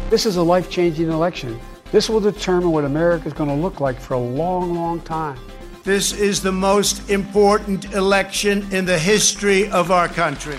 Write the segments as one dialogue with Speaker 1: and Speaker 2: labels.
Speaker 1: This is a life-changing election. This will determine what America is going to look like for a long, long time.
Speaker 2: This is the most important election in the history of our country.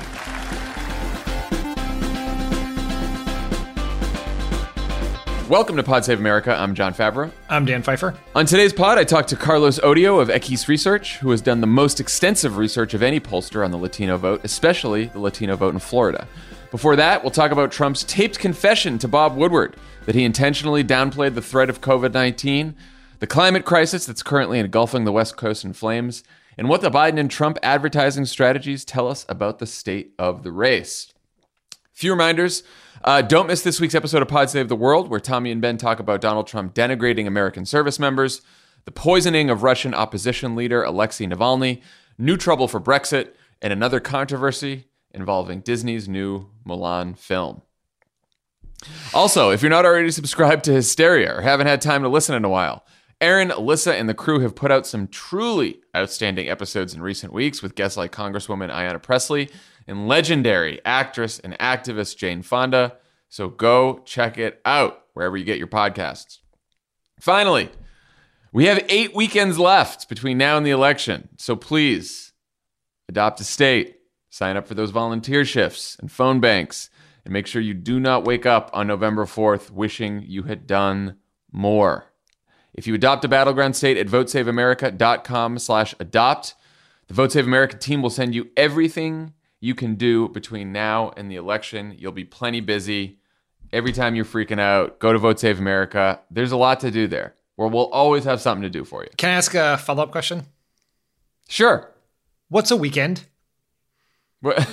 Speaker 3: Welcome to Pod Save America. I'm John Favreau.
Speaker 4: I'm Dan Pfeiffer.
Speaker 3: On today's pod, I talked to Carlos Odio of Equis Research, who has done the most extensive research of any pollster on the Latino vote, especially the Latino vote in Florida. Before that, we'll talk about Trump's taped confession to Bob Woodward that he intentionally downplayed the threat of COVID-19, the climate crisis that's currently engulfing the West Coast in flames, and what the Biden and Trump advertising strategies tell us about the state of the race. Few reminders. Don't miss this week's episode of Pod Save the World, where Tommy and Ben talk about Donald Trump denigrating American service members, the poisoning of Russian opposition leader Alexei Navalny, new trouble for Brexit, and another controversy involving Disney's new Mulan film. Also, if you're not already subscribed to Hysteria or haven't had time to listen in a while, Aaron, Alyssa, and the crew have put out some truly outstanding episodes in recent weeks with guests like Congresswoman Ayanna Pressley and legendary actress and activist Jane Fonda. So go check it out wherever you get your podcasts. Finally, we have 8 weekends left between now and the election. So please adopt a state, sign up for those volunteer shifts and phone banks, and make sure you do not wake up on November 4th wishing you had done more. If you adopt a battleground state at votesaveamerica.com/adopt, the Vote Save America team will send you everything you can do between now and the election. You'll be plenty busy. Every time you're freaking out, go to Vote Save America. There's a lot to do there, where we'll always have something to do for you.
Speaker 4: Can I ask a follow-up question?
Speaker 3: Sure.
Speaker 4: What's a weekend?
Speaker 3: What?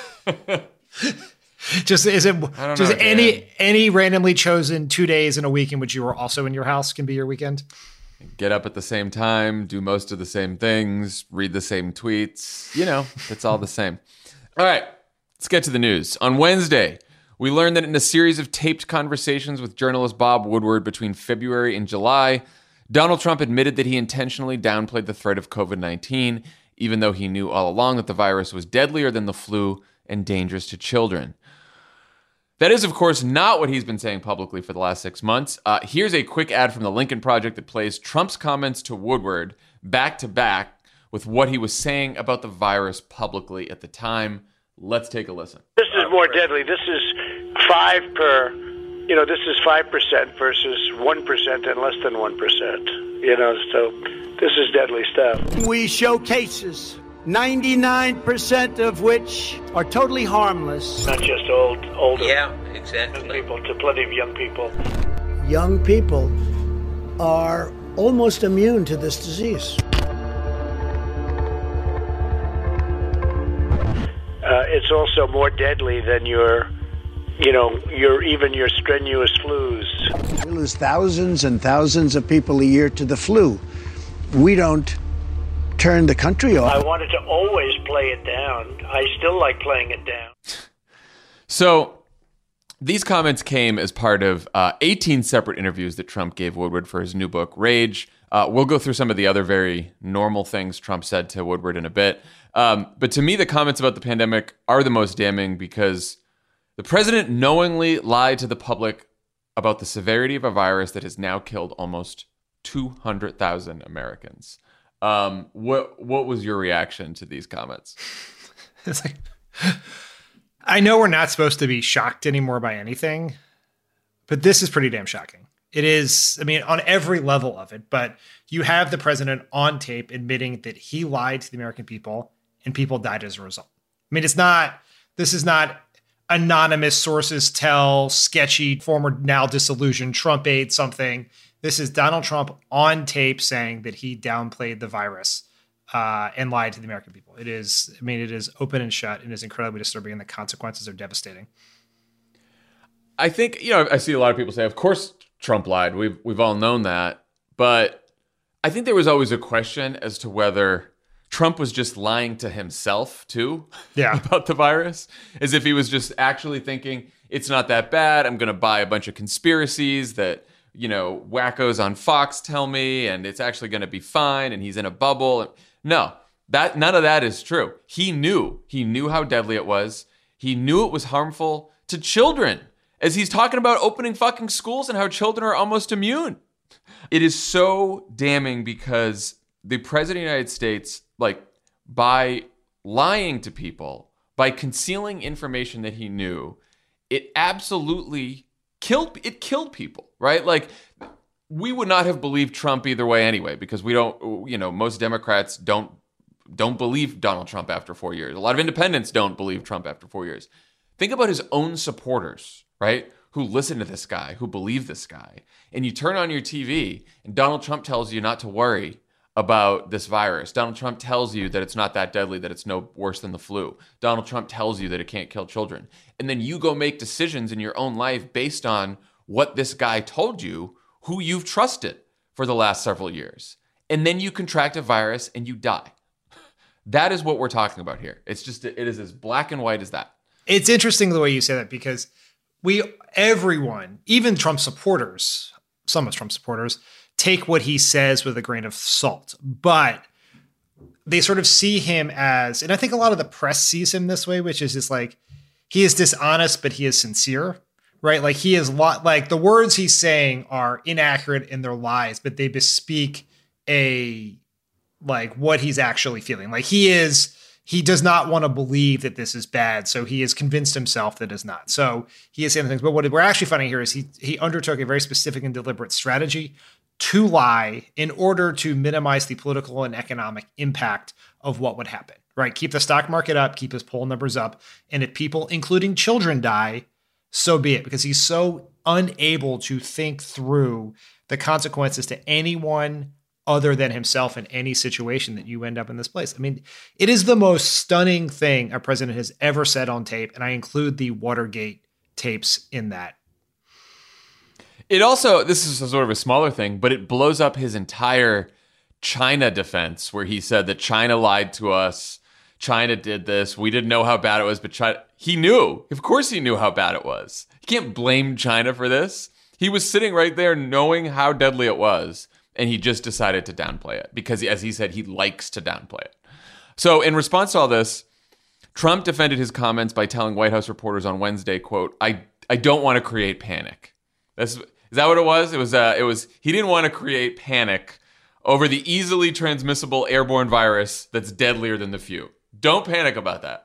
Speaker 4: Just is it just any randomly chosen 2 days in a week in which you were also in your house can be your weekend?
Speaker 3: Get up at the same time, do most of the same things, read the same tweets. You know, it's all the same. All right, let's get to the news. On Wednesday, we learned that in a series of taped conversations with journalist Bob Woodward between February and July, Donald Trump admitted that he intentionally downplayed the threat of COVID-19, even though he knew all along that the virus was deadlier than the flu and dangerous to children. That is, of course, not what he's been saying publicly for the last 6 months. Here's a quick ad from the Lincoln Project that plays Trump's comments to Woodward back to back with what he was saying about the virus publicly at the time. Let's take a listen.
Speaker 5: This is more deadly. This is 5% versus 1% and less than 1%. So this is deadly stuff.
Speaker 2: We show cases, 99% of which are totally harmless.
Speaker 5: Not just older.
Speaker 6: Yeah, exactly.
Speaker 5: People, to plenty of young people.
Speaker 2: Young people are almost immune to this disease.
Speaker 5: It's also more deadly than your strenuous flus.
Speaker 2: We lose thousands and thousands of people a year to the flu. We don't turn the country off.
Speaker 5: I wanted to always play it down. I still like playing it down.
Speaker 3: So these comments came as part of 18 separate interviews that Trump gave Woodward for his new book, Rage. We'll go through some of the other very normal things Trump said to Woodward in a bit. But to me, the comments about the pandemic are the most damning because the president knowingly lied to the public about the severity of a virus that has now killed almost 200,000 Americans. What was your reaction to these comments?
Speaker 4: It's like, I know we're not supposed to be shocked anymore by anything, but this is pretty damn shocking. It is, on every level of it, but you have the president on tape admitting that he lied to the American people and people died as a result. This is not anonymous sources tell, sketchy, former now disillusioned Trump aide something. This is Donald Trump on tape saying that he downplayed the virus and lied to the American people. It is open and shut. It is incredibly disturbing, and the consequences are devastating.
Speaker 3: I think, I see a lot of people say, of course Trump lied. We've all known that. But I think there was always a question as to whether Trump was just lying to himself too about the virus, as if he was just actually thinking it's not that bad. I'm going to buy a bunch of conspiracies that, wackos on Fox tell me, and it's actually going to be fine. And he's in a bubble. No, none of that is true. He knew how deadly it was. He knew it was harmful to children. as he's talking about opening fucking schools and how children are almost immune. It is so damning because the president of the United States, like, by lying to people, by concealing information that he knew, it absolutely killed people, right? Like, we would not have believed Trump either way anyway, because we don't, most Democrats don't believe Donald Trump after 4 years. A lot of independents don't believe Trump after 4 years. Think about his own supporters, right? Who listen to this guy, who believe this guy. And you turn on your TV and Donald Trump tells you not to worry about this virus. Donald Trump tells you that it's not that deadly, that it's no worse than the flu. Donald Trump tells you that it can't kill children. And then you go make decisions in your own life based on what this guy told you, who you've trusted for the last several years. And then you contract a virus and you die. That is what we're talking about here. It is as black and white as that.
Speaker 4: It's interesting the way you say that, because everyone, even Trump supporters, some of Trump supporters, take what he says with a grain of salt, but they sort of see him as, and I think a lot of the press sees him this way, which is just like, he is dishonest, but he is sincere, right? Like, he is like, the words he's saying are inaccurate in their lies, but they bespeak what he's actually feeling. Like, he does not want to believe that this is bad, so he has convinced himself that it's not. So he is saying things. But what we're actually finding here is he undertook a very specific and deliberate strategy to lie in order to minimize the political and economic impact of what would happen, right? Keep the stock market up, keep his poll numbers up. And if people, including children, die, so be it, because he's so unable to think through the consequences to anyone other than himself in any situation that you end up in this place. I mean, it is the most stunning thing a president has ever said on tape, and I include the Watergate tapes in that.
Speaker 3: It also, this is sort of a smaller thing, but it blows up his entire China defense, where he said that China lied to us, China did this, we didn't know how bad it was, but China, he knew. Of course he knew how bad it was. You can't blame China for this. He was sitting right there knowing how deadly it was, and he just decided to downplay it because, as he said, he likes to downplay it. So in response to all this, Trump defended his comments by telling White House reporters on Wednesday, quote, I don't want to create panic. Is that what it was? It was he didn't want to create panic over the easily transmissible airborne virus that's deadlier than the flu. Don't panic about that.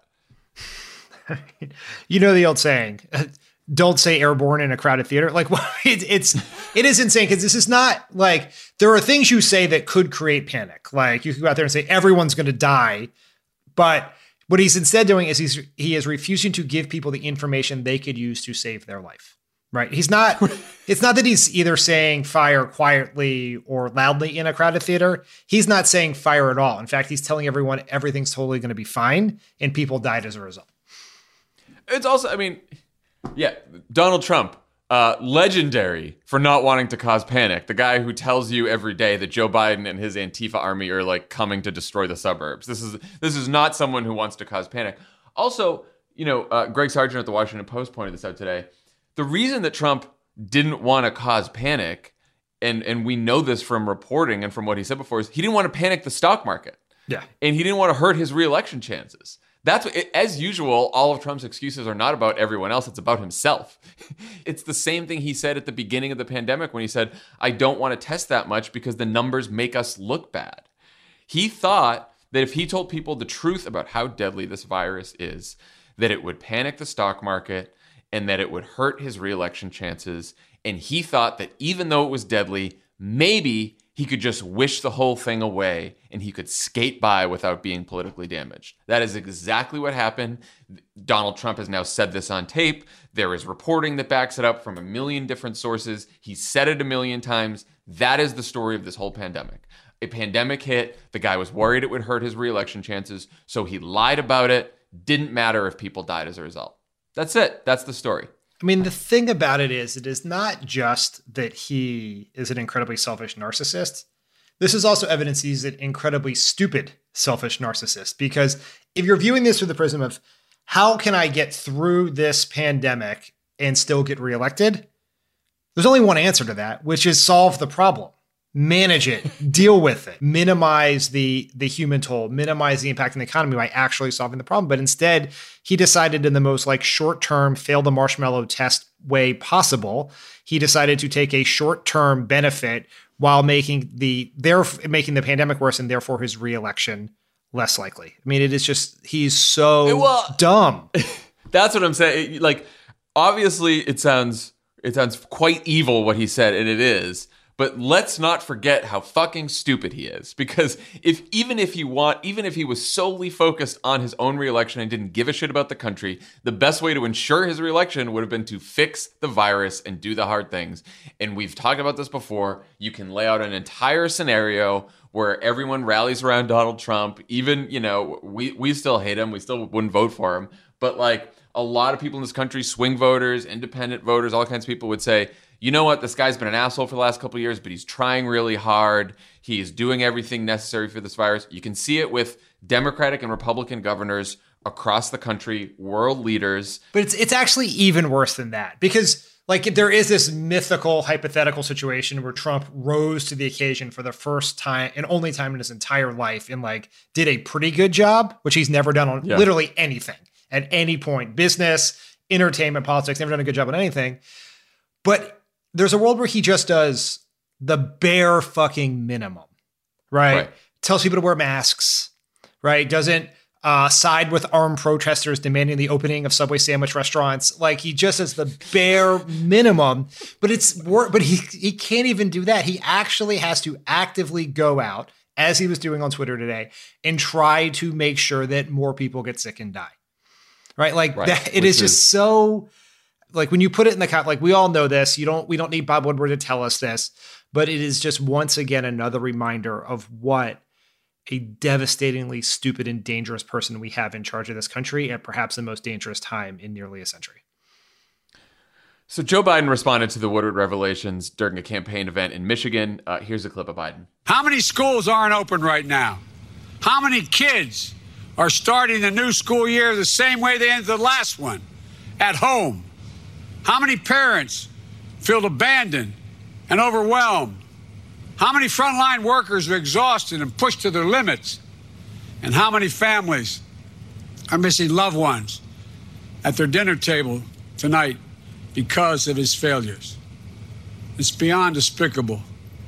Speaker 4: You know the old saying, don't say airborne in a crowded theater. Like, it is insane, because this is not like, there are things you say that could create panic. Like, you could go out there and say everyone's going to die, but what he's instead doing is he is refusing to give people the information they could use to save their life. Right? It's not that he's either saying fire quietly or loudly in a crowded theater. He's not saying fire at all. In fact, he's telling everyone everything's totally going to be fine, and people died as a result.
Speaker 3: It's also, I mean, yeah, Donald Trump, legendary for not wanting to cause panic. The guy who tells you every day that Joe Biden and his Antifa army are like coming to destroy the suburbs. This is not someone who wants to cause panic. Also, Greg Sargent at the Washington Post pointed this out today. The reason that Trump didn't want to cause panic, and we know this from reporting and from what he said before, is he didn't want to panic the stock market.
Speaker 4: Yeah.
Speaker 3: And he didn't want to hurt his reelection chances. That's what, as usual, all of Trump's excuses are not about everyone else. It's about himself. It's the same thing he said at the beginning of the pandemic when he said, I don't want to test that much because the numbers make us look bad. He thought that if he told people the truth about how deadly this virus is, that it would panic the stock market and that it would hurt his reelection chances. And he thought that even though it was deadly, maybe he could just wish the whole thing away and he could skate by without being politically damaged. That is exactly what happened. Donald Trump has now said this on tape. There is reporting that backs it up from a million different sources. He said it a million times. That is the story of this whole pandemic. A pandemic hit. The guy was worried it would hurt his reelection chances, so he lied about it. Didn't matter if people died as a result. That's it. That's the story.
Speaker 4: I mean, the thing about it is not just that he is an incredibly selfish narcissist. This is also evidence he's an incredibly stupid, selfish narcissist. Because if you're viewing this through the prism of how can I get through this pandemic and still get reelected, there's only one answer to that, which is solve the problem. manage it, deal with it, minimize the human toll, minimize the impact on the economy by actually solving the problem. But instead, he decided in the most like short-term, fail the marshmallow test way possible. He decided to take a short-term benefit while making the pandemic worse and therefore his reelection less likely. I mean, it is just, he's so dumb.
Speaker 3: That's what I'm saying. Like, obviously it sounds quite evil what he said, and it is. But let's not forget how fucking stupid he is. Because even if he was solely focused on his own reelection and didn't give a shit about the country, the best way to ensure his reelection would have been to fix the virus and do the hard things. And we've talked about this before. You can lay out an entire scenario where everyone rallies around Donald Trump. Even, we still hate him. We still wouldn't vote for him. But like a lot of people in this country, swing voters, independent voters, all kinds of people would say, you know what, this guy's been an asshole for the last couple of years, but he's trying really hard. He's doing everything necessary for this virus. You can see it with Democratic and Republican governors across the country, world leaders.
Speaker 4: But it's actually even worse than that, because like there is this mythical hypothetical situation where Trump rose to the occasion for the first time and only time in his entire life and like did a pretty good job, which he's never done on literally anything at any point, business, entertainment, politics, never done a good job on anything. But there's a world where he just does the bare fucking minimum, right? Tells people to wear masks, right? Doesn't side with armed protesters demanding the opening of Subway sandwich restaurants. Like he just does the bare minimum, but he can't even do that. He actually has to actively go out, as he was doing on Twitter today, and try to make sure that more people get sick and die, right? Like that, it is just so. Like when you put it in the like we all know this, we don't need Bob Woodward to tell us this, but it is just once again another reminder of what a devastatingly stupid and dangerous person we have in charge of this country at perhaps the most dangerous time in nearly a century.
Speaker 3: So Joe Biden responded to the Woodward revelations during a campaign event in Michigan. Here's a clip of Biden.
Speaker 6: How many schools aren't open right now? How many kids are starting the new school year the same way they ended the last one, at home? How many parents feel abandoned and overwhelmed? How many frontline workers are exhausted and pushed to their limits? And how many families are missing loved ones at their dinner table tonight because of his failures? It's beyond despicable.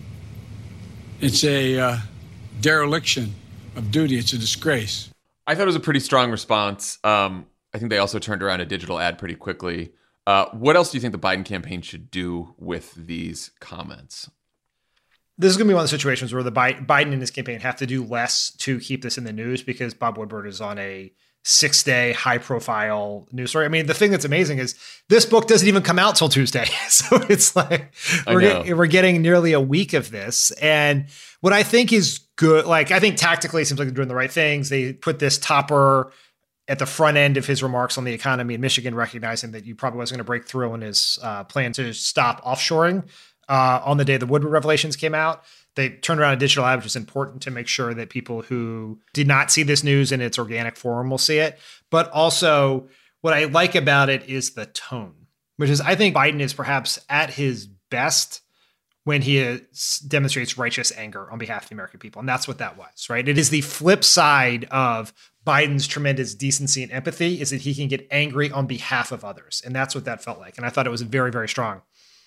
Speaker 6: It's a dereliction of duty. It's a disgrace.
Speaker 3: I thought it was a pretty strong response. I think they also turned around a digital ad pretty quickly. What else do you think the Biden campaign should do with these comments?
Speaker 4: This is going to be one of the situations where the Biden and his campaign have to do less to keep this in the news because Bob Woodward is on a 6-day high-profile news story. I mean, the thing that's amazing is this book doesn't even come out till Tuesday. So it's like we're getting nearly a week of this. And what I think is good, like I think tactically it seems like they're doing the right things. They put this topper at the front end of his remarks on the economy in Michigan, recognizing that you probably wasn't going to break through on his plan to stop offshoring on the day the Woodward revelations came out. They turned around a digital ad, which is important to make sure that people who did not see this news in its organic form will see it. But also what I like about it is the tone, which is I think Biden is perhaps at his best when he demonstrates righteous anger on behalf of the American people. And that's what that was, right? It is the flip side of Biden's tremendous decency and empathy is that he can get angry on behalf of others. And that's what that felt like. And I thought it was very, very strong.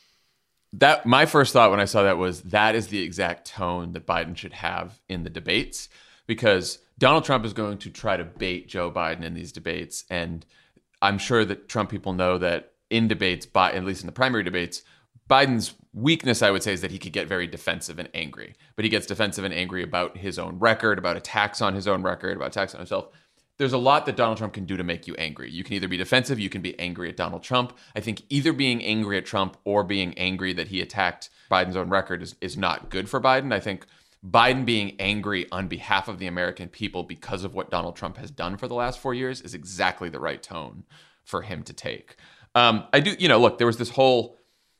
Speaker 3: That my first thought when I saw that was that is the exact tone that Biden should have in the debates, because Donald Trump is going to try to bait Joe Biden in these debates. And I'm sure that Trump people know that in debates, at least in the primary debates, Biden's weakness, I would say, is that he could get very defensive and angry. But he gets defensive and angry about his own record, about attacks on his own record, about attacks on himself. There's a lot that Donald Trump can do to make you angry. You can either be defensive, you can be angry at Donald Trump. I think either being angry at Trump or being angry that he attacked Biden's own record is not good for Biden. I think Biden being angry on behalf of the American people because of what Donald Trump has done for the last 4 years is exactly the right tone for him to take. Look, there was this whole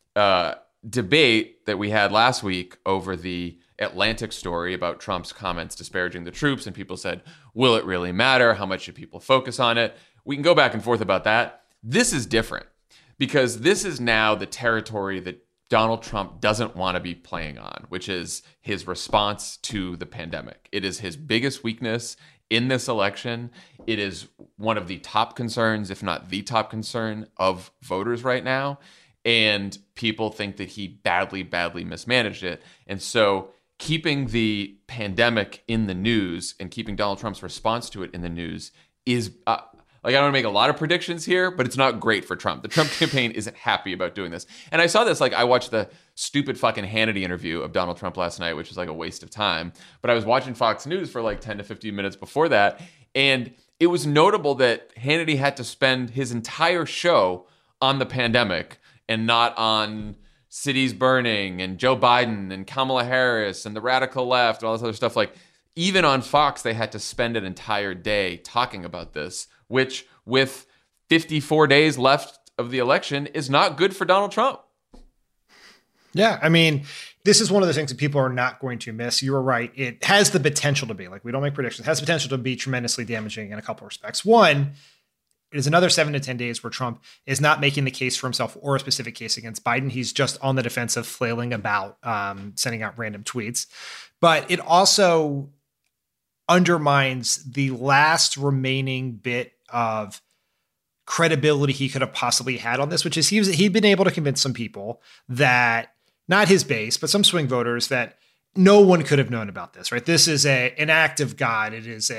Speaker 3: debate that we had last week over the Atlantic story about Trump's comments disparaging the troops, and people said, will it really matter? How much should people focus on it? We can go back and forth about that. This is different because this is now the territory that Donald Trump doesn't want to be playing on, which is his response to the pandemic. It is his biggest weakness in this election. It is one of the top concerns, if not the top concern of voters right now. And people think that he badly, badly mismanaged it. And so keeping the pandemic in the news and keeping Donald Trump's response to it in the news is, I don't want to make a lot of predictions here, but it's not great for Trump. The Trump campaign isn't happy about doing this. And I saw this, I watched the stupid fucking Hannity interview of Donald Trump last night, which was a waste of time. But I was watching Fox News for 10 to 15 minutes before that. And it was notable that Hannity had to spend his entire show on the pandemic and not on cities burning and Joe Biden and Kamala Harris and the radical left and all this other stuff. Even on Fox, they had to spend an entire day talking about this, which with 54 days left of the election is not good for Donald Trump.
Speaker 4: Yeah, I mean, this is one of the things that people are not going to miss. You were right. It has the potential to be, we don't make predictions, it has the potential to be tremendously damaging in a couple of respects. One, it is another 7 to 10 days where Trump is not making the case for himself or a specific case against Biden. He's just on the defensive, flailing about, sending out random tweets. But it also undermines the last remaining bit of credibility he could have possibly had on this, which is he'd been able to convince some people that, not his base, but some swing voters, that no one could have known about this, right? This is an act of God. It is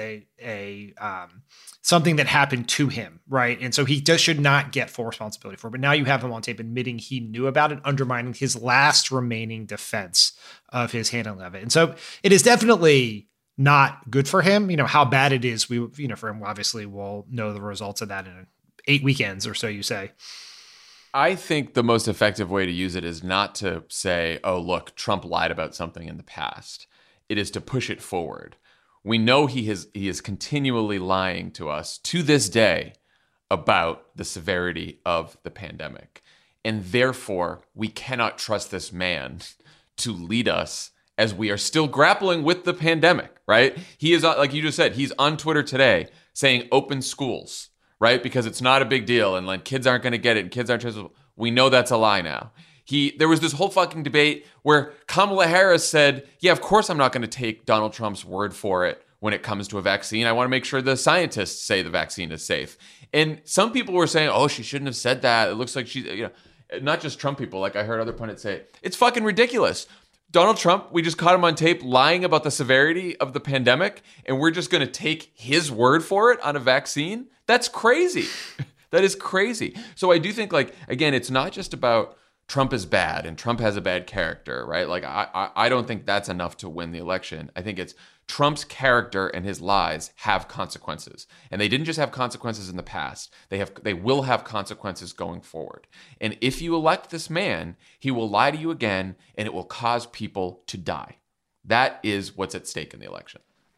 Speaker 4: something that happened to him, right? And so he just should not get full responsibility for it. But now you have him on tape admitting he knew about it, undermining his last remaining defense of his handling of it. And so it is definitely not good for him. How bad it is, for him, obviously we'll know the results of that in 8 weekends or so, you say.
Speaker 3: I think the most effective way to use it is not to say, oh, look, Trump lied about something in the past. It is to push it forward. We know he is continually lying to us to this day about the severity of the pandemic. And therefore, we cannot trust this man to lead us as we are still grappling with the pandemic, right? He is, like you just said, he's on Twitter today saying open schools, right? Because it's not a big deal and kids aren't going to get it and kids aren't transmissible. We know that's a lie now. There was this whole fucking debate where Kamala Harris said, yeah, of course I'm not going to take Donald Trump's word for it when it comes to a vaccine. I want to make sure the scientists say the vaccine is safe. And some people were saying, oh, she shouldn't have said that. It looks like she, not just Trump people. I heard other pundits say, it's fucking ridiculous. Donald Trump, we just caught him on tape lying about the severity of the pandemic, and we're just going to take his word for it on a vaccine? That's crazy. That is crazy. So I do think, again, it's not just about Trump is bad and Trump has a bad character, right? I don't think that's enough to win the election. I think it's Trump's character and his lies have consequences. And they didn't just have consequences in the past. They will have consequences going forward. And if you elect this man, he will lie to you again and it will cause people to die. That is what's at stake in the election.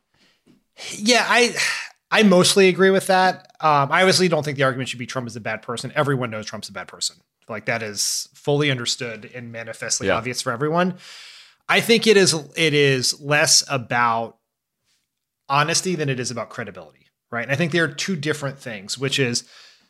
Speaker 4: Yeah, I mostly agree with that. I obviously don't think the argument should be Trump is a bad person. Everyone knows Trump's a bad person. That is fully understood and manifestly obvious for everyone. I think it is less about honesty than it is about credibility, right? And I think there are two different things, which is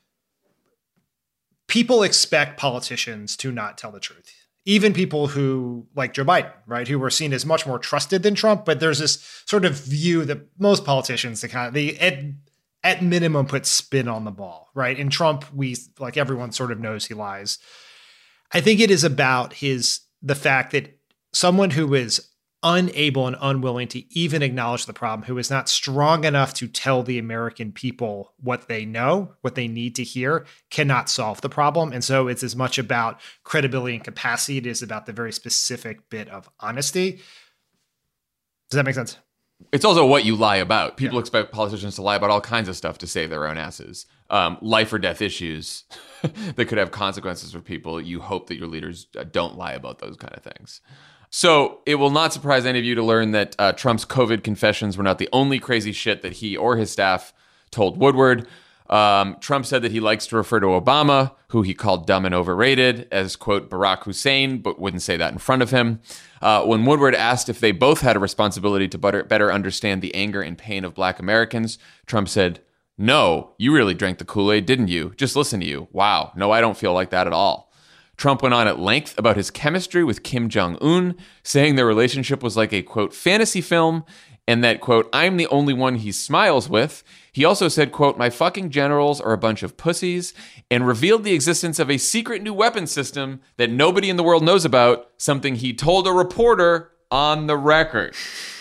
Speaker 4: people expect politicians to not tell the truth. Even people who, like Joe Biden, right, who were seen as much more trusted than Trump, but there's this sort of view that most politicians, at minimum, put spin on the ball, right? And Trump, everyone sort of knows he lies. I think it is about the fact that someone who is unable and unwilling to even acknowledge the problem, who is not strong enough to tell the American people what they know, what they need to hear, cannot solve the problem. And so it's as much about credibility and capacity. It is about the very specific bit of honesty. Does that make sense?
Speaker 3: It's also what you lie about. People expect politicians to lie about all kinds of stuff to save their own asses. Life or death issues that could have consequences for people. You hope that your leaders don't lie about those kind of things. So it will not surprise any of you to learn that Trump's COVID confessions were not the only crazy shit that he or his staff told Woodward. Trump said that he likes to refer to Obama, who he called dumb and overrated, as, quote, Barack Hussein, but wouldn't say that in front of him. When Woodward asked if they both had a responsibility to better understand the anger and pain of Black Americans, Trump said, no, you really drank the Kool-Aid, didn't you? Just listen to you. Wow. No, I don't feel like that at all. Trump went on at length about his chemistry with Kim Jong-un, saying their relationship was like a, quote, fantasy film, and that, quote, I'm the only one he smiles with. He also said, quote, my fucking generals are a bunch of pussies, and revealed the existence of a secret new weapon system that nobody in the world knows about, something he told a reporter on the record.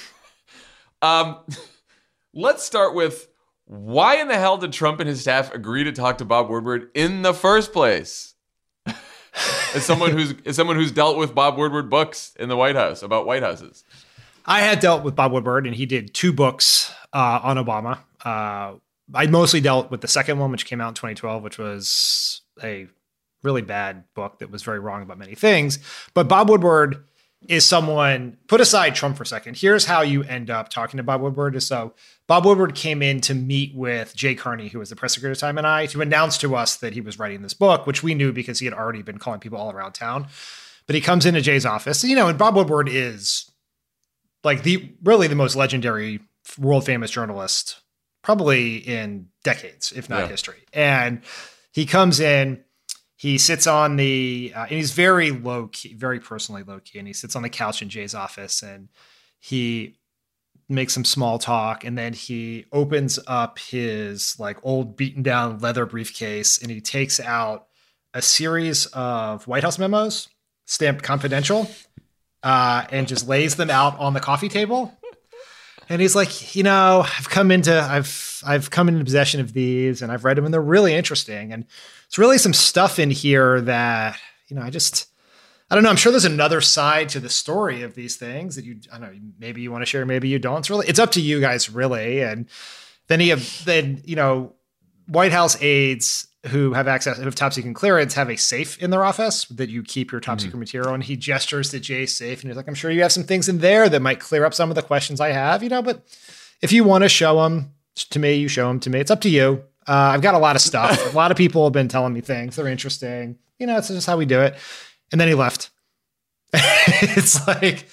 Speaker 3: Let's start with, why in the hell did Trump and his staff agree to talk to Bob Woodward in the first place? As someone who's dealt with Bob Woodward books in the White House about White Houses.
Speaker 4: I had dealt with Bob Woodward, and he did 2 books on Obama. I mostly dealt with the second one, which came out in 2012, which was a really bad book that was very wrong about many things. But Bob Woodward is someone, put aside Trump for a second. Here's how you end up talking to Bob Woodward. So Bob Woodward came in to meet with Jay Carney, who was the press secretary at the time, and I, to announce to us that he was writing this book, which we knew because he had already been calling people all around town. But he comes into Jay's office, and Bob Woodward is like the most legendary, world famous journalist, probably in decades, if not history. And he comes in, he sits on the, and he's very low key, very personally low key. And he sits on the couch in Jay's office and he makes some small talk. And then he opens up his like old beaten down leather briefcase and he takes out a series of White House memos stamped confidential, and just lays them out on the coffee table. And he's like, I've come into possession of these and I've read them and they're really interesting. And it's really some stuff in here that, I don't know. I'm sure there's another side to the story of these things that I don't know, maybe you want to share, maybe you don't. It's up to you guys really. And then White House aides who have access, who have top secret clearance, have a safe in their office that you keep your top secret material. And he gestures to Jay's safe and he's like, I'm sure you have some things in there that might clear up some of the questions I have, but if you want to show them to me, you show them to me. It's up to you. I've got a lot of stuff. A lot of people have been telling me things. They're interesting. It's just how we do it. And then he left. It's like,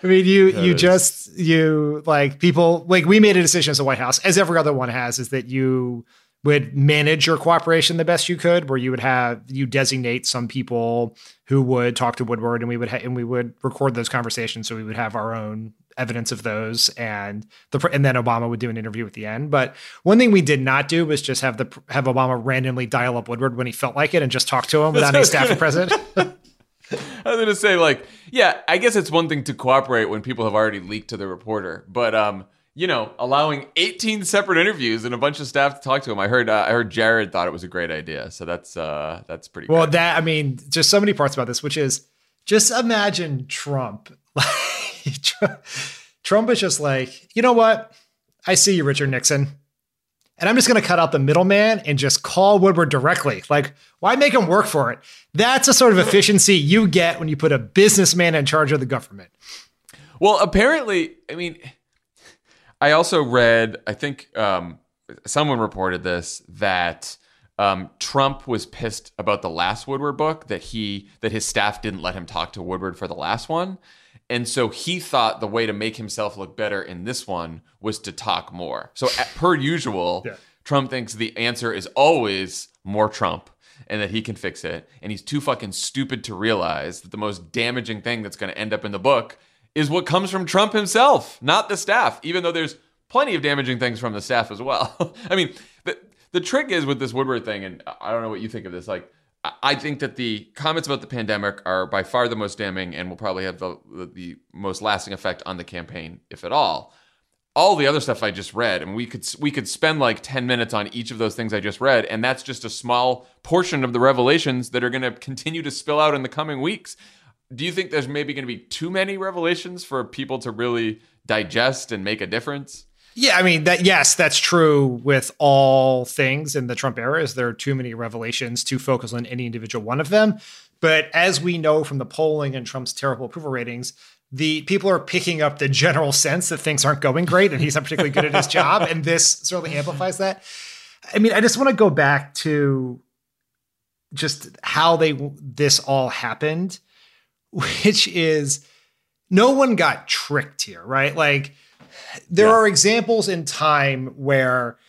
Speaker 4: people, like we made a decision as a White House, as every other one has, is that you would manage your cooperation the best you could, where you designate some people who would talk to Woodward and we would record those conversations. So we would have our own evidence of those and then Obama would do an interview at the end. But one thing we did not do was just have Obama randomly dial up Woodward when he felt like it and just talk to him without any staff or president.
Speaker 3: I was going to say, I guess it's one thing to cooperate when people have already leaked to the reporter, but, allowing 18 separate interviews and a bunch of staff to talk to him. I heard Jared thought it was a great idea. So that's pretty good.
Speaker 4: Well, just so many parts about this, which is just imagine Trump. Trump is just like, you know what? I see you, Richard Nixon. And I'm just going to cut out the middleman and just call Woodward directly. Like, why make him work for it? That's a sort of efficiency you get when you put a businessman in charge of the government.
Speaker 3: Well, apparently, I also read, I think someone reported this, that Trump was pissed about the last Woodward book, that his staff didn't let him talk to Woodward for the last one. And so he thought the way to make himself look better in this one was to talk more. So per usual, Trump thinks the answer is always more Trump and that he can fix it. And he's too fucking stupid to realize that the most damaging thing that's going to end up in the book is what comes from Trump himself, not the staff, even though there's plenty of damaging things from the staff as well. The trick is with this Woodward thing, and I don't know what you think of this, I think that the comments about the pandemic are by far the most damning and will probably have the most lasting effect on the campaign, if at all. All the other stuff I just read, and we could spend like 10 minutes on each of those things I just read, and that's just a small portion of the revelations that are going to continue to spill out in the coming weeks. Do you think there's maybe going to be too many revelations for people to really digest and make a difference?
Speaker 4: Yeah, that's true with all things in the Trump era. Is there are too many revelations to focus on any individual one of them. But as we know from the polling and Trump's terrible approval ratings, the people are picking up the general sense that things aren't going great and he's not particularly good at his job. And this certainly amplifies that. I just want to go back to just how this all happened, which is no one got tricked here, right? There are examples in time where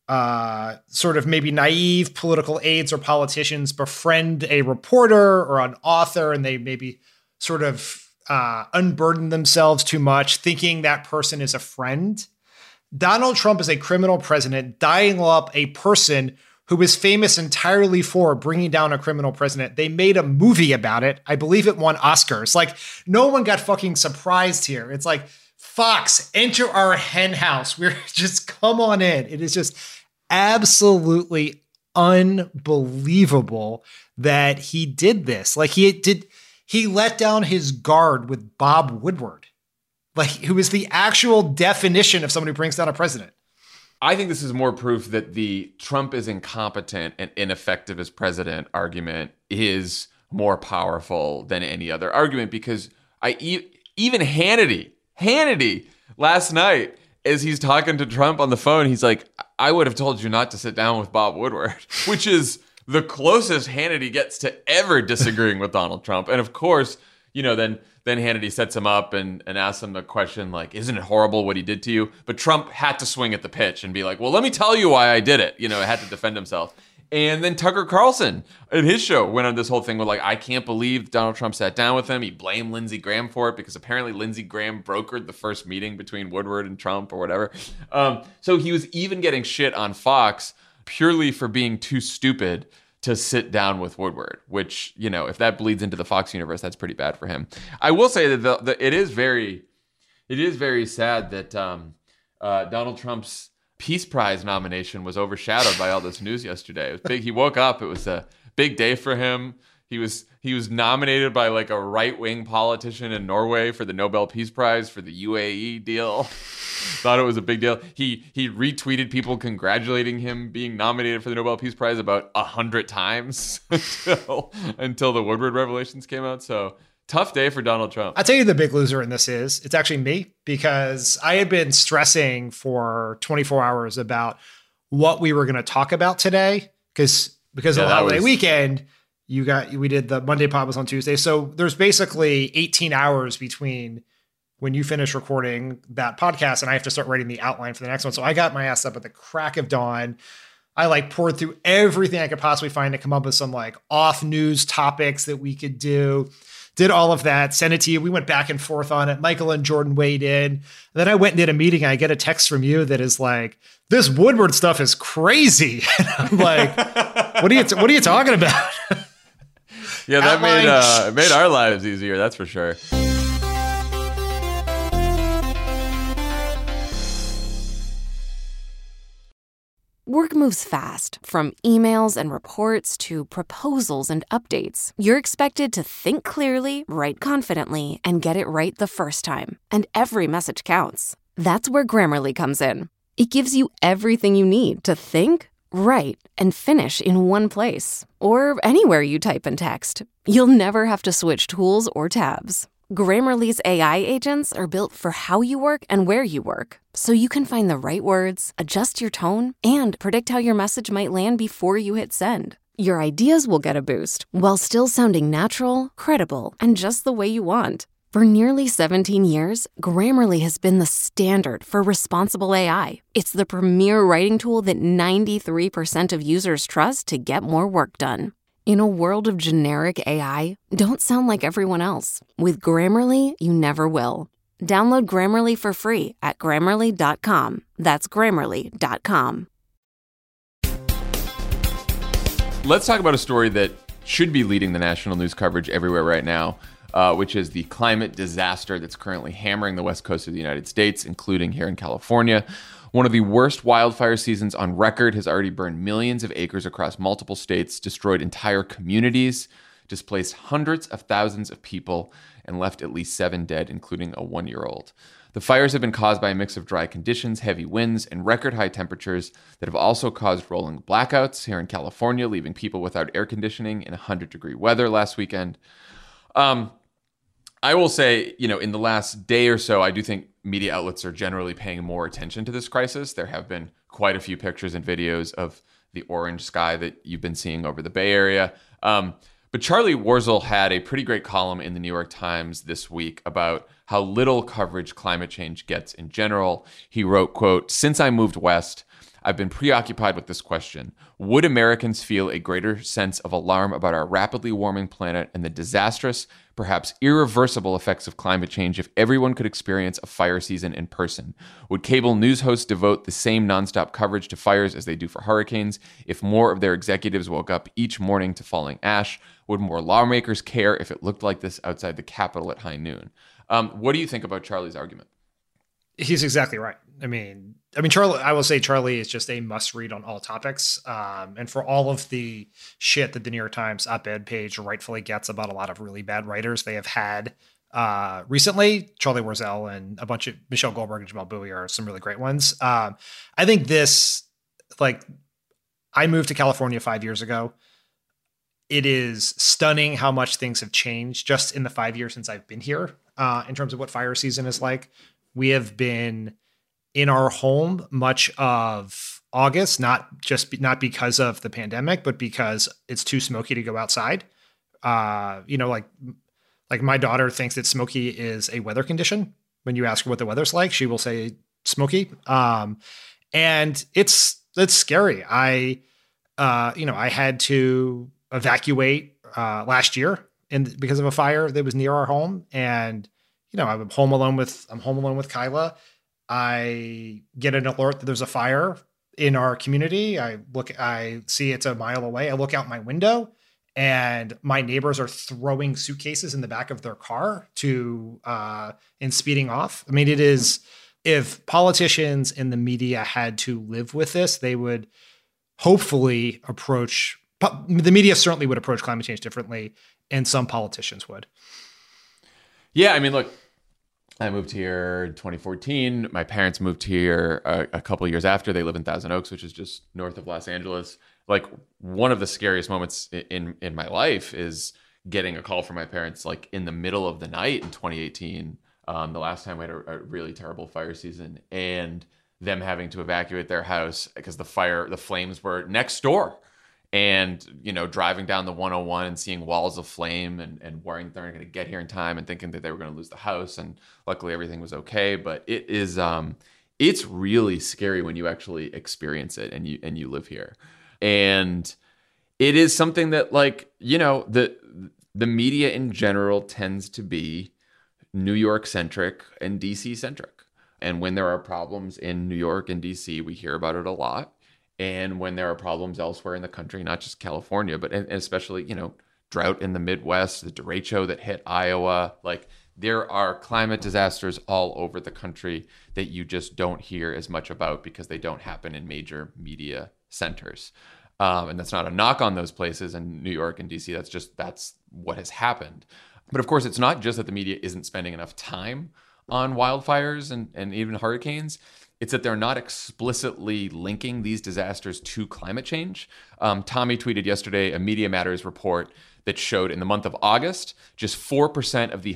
Speaker 4: sort of maybe naive political aides or politicians befriend a reporter or an author, and they maybe sort of unburden themselves too much, thinking that person is a friend. Donald Trump is a criminal president dialing up a person who was famous entirely for bringing down a criminal president. They made a movie about it. I believe it won Oscars. Like, no one got fucking surprised here. It's like, Fox, enter our hen house. We're just, come on in. It is just absolutely unbelievable that he did this. Like, he let down his guard with Bob Woodward, like, who is the actual definition of somebody who brings down a president.
Speaker 3: I think this is more proof that the Trump is incompetent and ineffective as president argument is more powerful than any other argument, because even Hannity last night, as he's talking to Trump on the phone, he's like, I would have told you not to sit down with Bob Woodward, which is the closest Hannity gets to ever disagreeing with Donald Trump. And of course, then Hannity sets him up and asks him the question, like, isn't it horrible what he did to you? But Trump had to swing at the pitch and be like, well, let me tell you why I did it. Had to defend himself. And then Tucker Carlson at his show went on this whole thing with, like, I can't believe Donald Trump sat down with him. He blamed Lindsey Graham for it because apparently Lindsey Graham brokered the first meeting between Woodward and Trump or whatever. So he was even getting shit on Fox purely for being too stupid to sit down with Woodward, which, if that bleeds into the Fox universe, that's pretty bad for him. I will say that it is very sad that Donald Trump's Peace Prize nomination was overshadowed by all this news yesterday. It was big. He woke up. It was a big day for him. He was nominated by like a right-wing politician in Norway for the Nobel Peace Prize for the UAE deal. Thought it was a big deal. He retweeted people congratulating him being nominated for the Nobel Peace Prize about 100 times until the Woodward revelations came out. So tough day for Donald Trump.
Speaker 4: I'll tell you the big loser in this is, it's actually me, because I had been stressing for 24 hours about what we were going to talk about today because of the holiday weekend. We did the Monday pod was on Tuesday. So there's basically 18 hours between when you finish recording that podcast and I have to start writing the outline for the next one. So I got my ass up at the crack of dawn. I poured through everything I could possibly find to come up with some off news topics that we could do. Did all of that, sent it to you. We went back and forth on it. Michael and Jordan weighed in. And then I went and did a meeting. And I get a text from you that is like, this Woodward stuff is crazy. And I'm like, what are you talking about?
Speaker 3: Yeah, that made our lives easier. That's for sure.
Speaker 7: Work moves fast, from emails and reports to proposals and updates. You're expected to think clearly, write confidently, and get it right the first time. And every message counts. That's where Grammarly comes in. It gives you everything you need to think, write, and finish in one place. Or anywhere you type and text. You'll never have to switch tools or tabs. Grammarly's AI agents are built for how you work and where you work, so you can find the right words, adjust your tone, and predict how your message might land before you hit send. Your ideas will get a boost while still sounding natural, credible, and just the way you want. For nearly 17 years, Grammarly has been the standard for responsible AI. It's the premier writing tool that 93% of users trust to get more work done. In a world of generic AI, don't sound like everyone else. With Grammarly, you never will. Download Grammarly for free at Grammarly.com. That's Grammarly.com.
Speaker 3: Let's talk about a story that should be leading the national news coverage everywhere right now, which is the climate disaster that's currently hammering the west coast of the United States, including here in California. One of the worst wildfire seasons on record has already burned millions of acres across multiple states, destroyed entire communities, displaced hundreds of thousands of people, and left at least 7 dead, including a 1-year-old. The fires have been caused by a mix of dry conditions, heavy winds, and record high temperatures that have also caused rolling blackouts here in California, leaving people without air conditioning in 100-degree weather last weekend. I will say, in the last day or so, I do think media outlets are generally paying more attention to this crisis. There have been quite a few pictures and videos of the orange sky that you've been seeing over the Bay Area. But Charlie Warzel had a pretty great column in the New York Times this week about how little coverage climate change gets in general. He wrote, quote, "Since I moved west, I've been preoccupied with this question. Would Americans feel a greater sense of alarm about our rapidly warming planet and the disastrous, perhaps irreversible effects of climate change if everyone could experience a fire season in person? Would cable news hosts devote the same nonstop coverage to fires as they do for hurricanes if more of their executives woke up each morning to falling ash? Would more lawmakers care if it looked like this outside the Capitol at high noon? What do you think about Charlie's argument?
Speaker 4: He's exactly right. I mean, Charlie, I will say Charlie is just a must read on all topics. And for all of the shit that the New York Times op-ed page rightfully gets about a lot of really bad writers they have had recently, Charlie Warzel and a bunch of Michelle Goldberg and Jamal Bowie are some really great ones. I think this, I moved to California 5 years ago. It is stunning how much things have changed just in the 5 years since I've been here in terms of what fire season is like. We have been in our home much of August, not because of the pandemic, but because it's too smoky to go outside. Like my daughter thinks that smoky is a weather condition. When you ask her what the weather's like, she will say smoky. And it's scary. I had to evacuate last year because of a fire that was near our home, and I'm home alone with Kyla. I get an alert that there's a fire in our community. I see it's a mile away. I look out my window and my neighbors are throwing suitcases in the back of their car and speeding off. I mean, it is, if politicians and the media had to live with this, they would hopefully the media certainly would approach climate change differently, and some politicians would.
Speaker 3: Yeah, I mean, look, I moved here in 2014. My parents moved here a couple of years after. They live in Thousand Oaks, which is just north of Los Angeles. Like, one of the scariest moments in my life is getting a call from my parents, like, in the middle of the night in 2018, the last time we had a really terrible fire season, and them having to evacuate their house because the flames were next door. And, driving down the 101 and seeing walls of flame and worrying they're going to get here in time and thinking that they were going to lose the house. And luckily everything was okay. But it is, it's really scary when you actually experience it and you live here. And it is something that, the media in general tends to be New York centric and DC centric. And when there are problems in New York and DC, we hear about it a lot. And when there are problems elsewhere in the country, not just California, but especially, drought in the Midwest, the derecho that hit Iowa, there are climate disasters all over the country that you just don't hear as much about because they don't happen in major media centers. And that's not a knock on those places in New York and DC. That's what has happened. But of course, it's not just that the media isn't spending enough time on wildfires and even hurricanes. It's that they're not explicitly linking these disasters to climate change. Tommy tweeted yesterday a Media Matters report that showed in the month of August, just 4% of the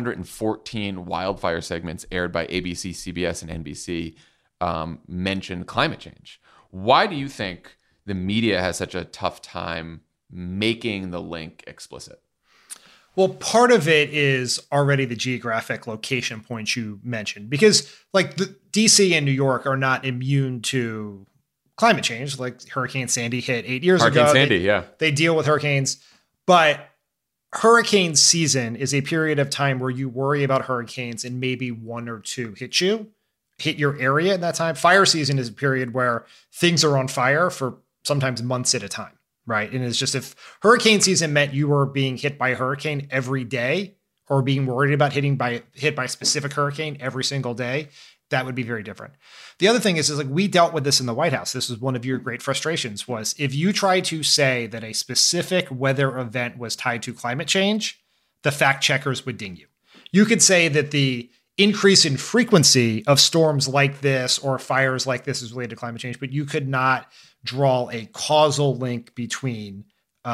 Speaker 3: 114 wildfire segments aired by ABC, CBS, and NBC mentioned climate change. Why do you think the media has such a tough time making the link explicit?
Speaker 4: Well, part of it is already the geographic location points you mentioned, because the DC and New York are not immune to climate change. Like Hurricane Sandy hit 8 years ago.
Speaker 3: Hurricane Sandy,
Speaker 4: they deal with hurricanes, but hurricane season is a period of time where you worry about hurricanes and maybe one or two hit your area at that time. Fire season is a period where things are on fire for sometimes months at a time. Right. And it's just, if hurricane season meant you were being hit by a hurricane every day, or being worried about hit by a specific hurricane every single day, that would be very different. The other thing is we dealt with this in the White House. This was one of your great frustrations, was if you try to say that a specific weather event was tied to climate change, the fact checkers would ding you. You could say that the increase in frequency of storms like this or fires like this is related to climate change, but you could not draw a causal link between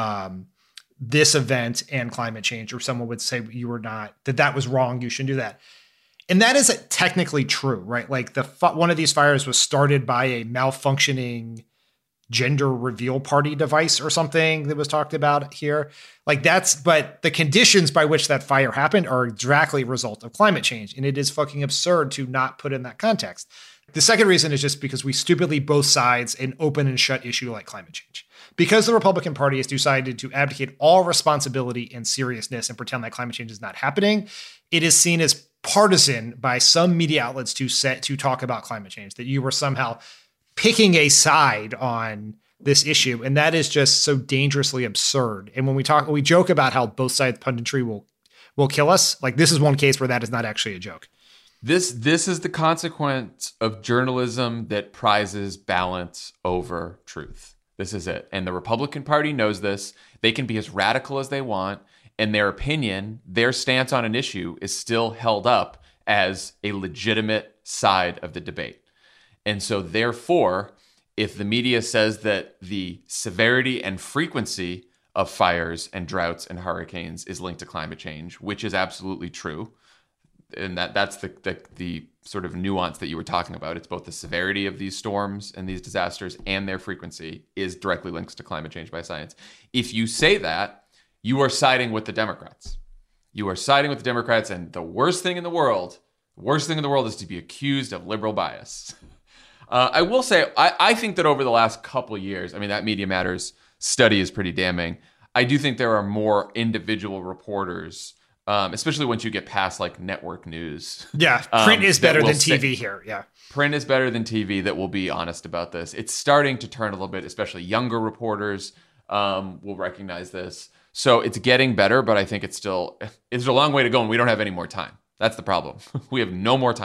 Speaker 4: this event and climate change, or someone would say that was wrong, you shouldn't do that. And that is technically true, right? One of these fires was started by a malfunctioning gender reveal party device or something that was talked about here. But the conditions by which that fire happened are directly a result of climate change. And it is fucking absurd to not put in that context. The second reason is just because we stupidly both sides an open and shut issue like climate change. Because the Republican Party has decided to abdicate all responsibility and seriousness and pretend like climate change is not happening, it is seen as partisan by some media outlets to talk about climate change, that you were somehow picking a side on this issue. And that is just so dangerously absurd. And when we joke about how both sides punditry will kill us, like this is one case where that is not actually a joke.
Speaker 3: This is the consequence of journalism that prizes balance over truth. This is it. And the Republican Party knows this. They can be as radical as they want, and their opinion, their stance on an issue is still held up as a legitimate side of the debate. And so therefore, if the media says that the severity and frequency of fires and droughts and hurricanes is linked to climate change, which is absolutely true, and that's the sort of nuance that you were talking about. It's both the severity of these storms and these disasters and their frequency is directly linked to climate change by science. If you say that, you are siding with the Democrats. You are siding with the Democrats, and the worst thing in the world is to be accused of liberal bias. I will say, I think that over the last couple of years, I mean, that Media Matters study is pretty damning. I do think there are more individual reporters, especially once you get past like network news.
Speaker 4: Yeah, print is better than TV here. Yeah.
Speaker 3: Print is better than TV that will be honest about this. It's starting to turn a little bit, especially younger reporters will recognize this. So it's getting better, but I think it's a long way to go and we don't have any more time. That's the problem. We have no more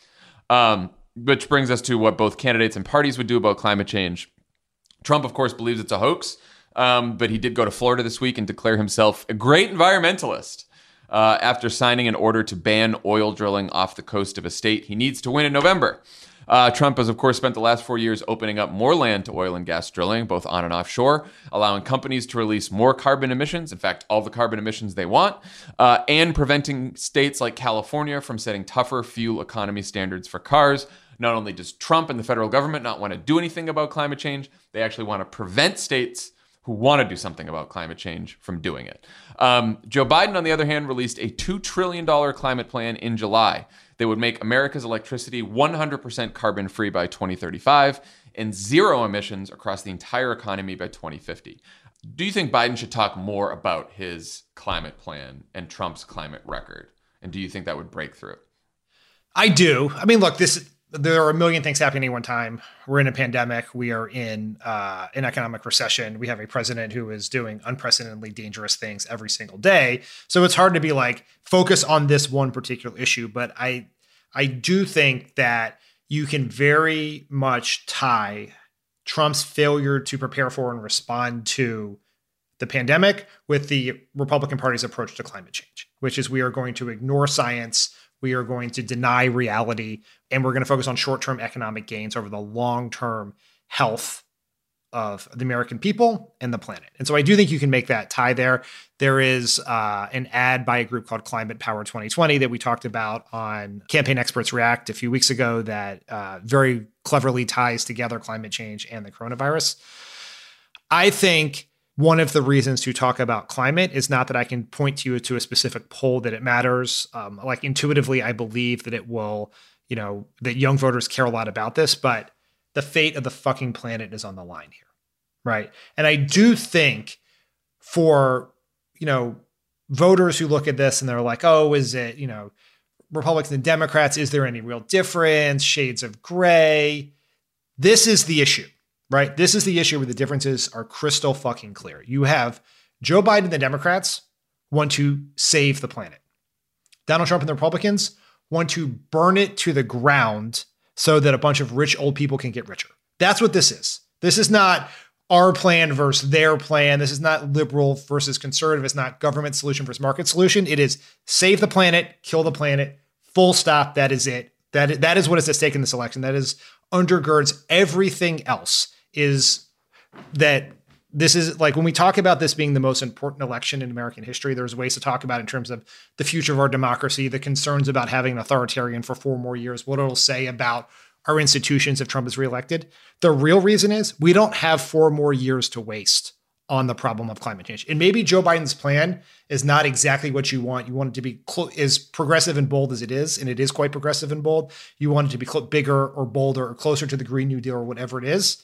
Speaker 3: time. Which brings us to what both candidates and parties would do about climate change. Trump, of course, believes it's a hoax, but he did go to Florida this week and declare himself a great environmentalist after signing an order to ban oil drilling off the coast of a state he needs to win in November. Trump has, of course, spent the last 4 years opening up more land to oil and gas drilling, both on and offshore, allowing companies to release more carbon emissions, in fact, all the carbon emissions they want, and preventing states like California from setting tougher fuel economy standards for cars. Not only does Trump and the federal government not want to do anything about climate change, they actually want to prevent states who want to do something about climate change from doing it. Joe Biden, on the other hand, released a $2 trillion climate plan in July that would make America's electricity 100% carbon-free by 2035 and zero emissions across the entire economy by 2050. Do you think Biden should talk more about his climate plan and Trump's climate record? And do you think that would break through?
Speaker 4: I do. I mean, look, there are a million things happening at one time. We're in a pandemic. We are in an economic recession. We have a president who is doing unprecedentedly dangerous things every single day. So it's hard to be like, focus on this one particular issue. But I do think that you can very much tie Trump's failure to prepare for and respond to the pandemic with the Republican Party's approach to climate change, which is we are going to ignore science. We are going to deny reality, and we're going to focus on short-term economic gains over the long-term health of the American people and the planet. And so I do think you can make that tie there. There is an ad by a group called Climate Power 2020 that we talked about on Campaign Experts React a few weeks ago that very cleverly ties together climate change and the coronavirus. I think one of the reasons to talk about climate is not that I can point you to a specific poll that it matters. Like intuitively, I believe that it will, that young voters care a lot about this, but the fate of the fucking planet is on the line here, right? And I do think for, voters who look at this and they're like, oh, is it, Republicans and Democrats, is there any real difference? Shades of gray. This is the issue. Right? This is the issue where the differences are crystal fucking clear. You have Joe Biden and the Democrats want to save the planet. Donald Trump and the Republicans want to burn it to the ground so that a bunch of rich old people can get richer. That's what this is. This is not our plan versus their plan. This is not liberal versus conservative. It's not government solution versus market solution. It is save the planet, kill the planet, full stop. That is it. That is what is at stake in this election. That is undergirds everything else. Is that this is like when we talk about this being the most important election in American history, there's ways to talk about it in terms of the future of our democracy, the concerns about having an authoritarian for 4 more years, what it'll say about our institutions if Trump is reelected. The real reason is we don't have 4 more years to waste on the problem of climate change. And maybe Joe Biden's plan is not exactly what you want. You want it to be as progressive and bold as it is, and it is quite progressive and bold. You want it to be bigger or bolder or closer to the Green New Deal or whatever it is.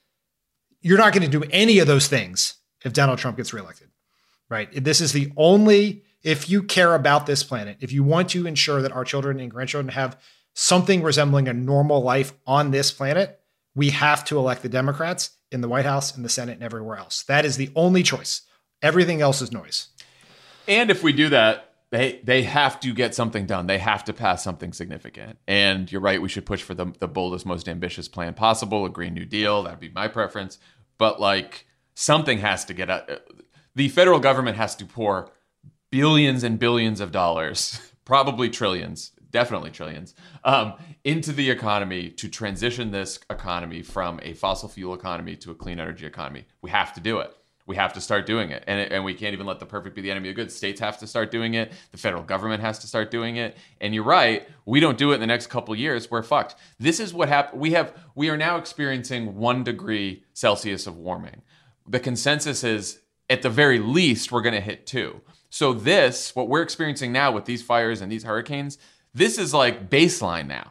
Speaker 4: You're not going to do any of those things if Donald Trump gets reelected, right? This is the only, if you care about this planet, if you want to ensure that our children and grandchildren have something resembling a normal life on this planet, we have to elect the Democrats in the White House, in the Senate, and everywhere else. That is the only choice. Everything else is noise.
Speaker 3: And if we do that, they have to get something done. They have to pass something significant. And you're right, we should push for the boldest, most ambitious plan possible, a Green New Deal. That'd be my preference. But like something has to get out. The federal government has to pour billions and billions of dollars, probably trillions, definitely trillions, into the economy to transition this economy from a fossil fuel economy to a clean energy economy. We have to do it. We have to start doing it. And we can't even let the perfect be the enemy of good. States have to start doing it. The federal government has to start doing it. And you're right, we don't do it in the next couple of years, we're fucked. This is what happened. We are now experiencing 1 degree Celsius of warming. The consensus is at the very least, we're going to hit 2. So what we're experiencing now with these fires and these hurricanes, this is like baseline now.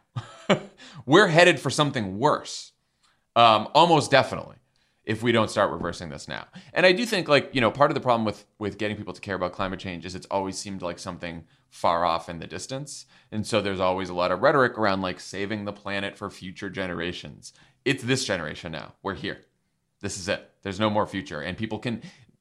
Speaker 3: We're headed for something worse, almost definitely, if we don't start reversing this now. And I do think, like, part of the problem with getting people to care about climate change is it's always seemed like something far off in the distance. And so there's always a lot of rhetoric around like saving the planet for future generations. It's this generation now. We're here. This is it. There's no more future. And people can...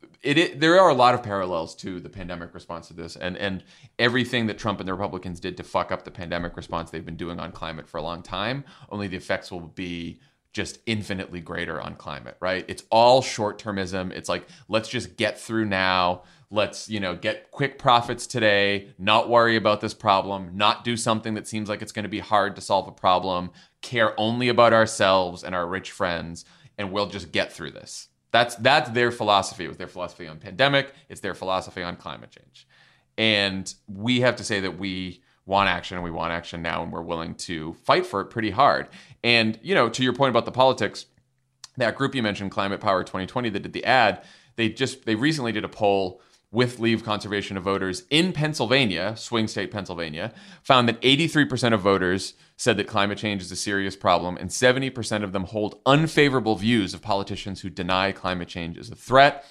Speaker 3: There are a lot of parallels to the pandemic response to this, and everything that Trump and the Republicans did to fuck up the pandemic response they've been doing on climate for a long time. Only the effects will be just infinitely greater on climate, right? It's all short-termism. It's like, let's just get through now. Let's, get quick profits today, not worry about this problem, not do something that seems like it's going to be hard to solve a problem, care only about ourselves and our rich friends, and we'll just get through this. That's their philosophy. It was their philosophy on pandemic. It's their philosophy on climate change. And we have to say that we want action, and we want action now, and we're willing to fight for it pretty hard. And, to your point about the politics, that group you mentioned, Climate Power 2020, that did the ad, they recently did a poll with Leave Conservation of voters in Pennsylvania, swing state Pennsylvania, found that 83% of voters said that climate change is a serious problem, and 70% of them hold unfavorable views of politicians who deny climate change as a threat.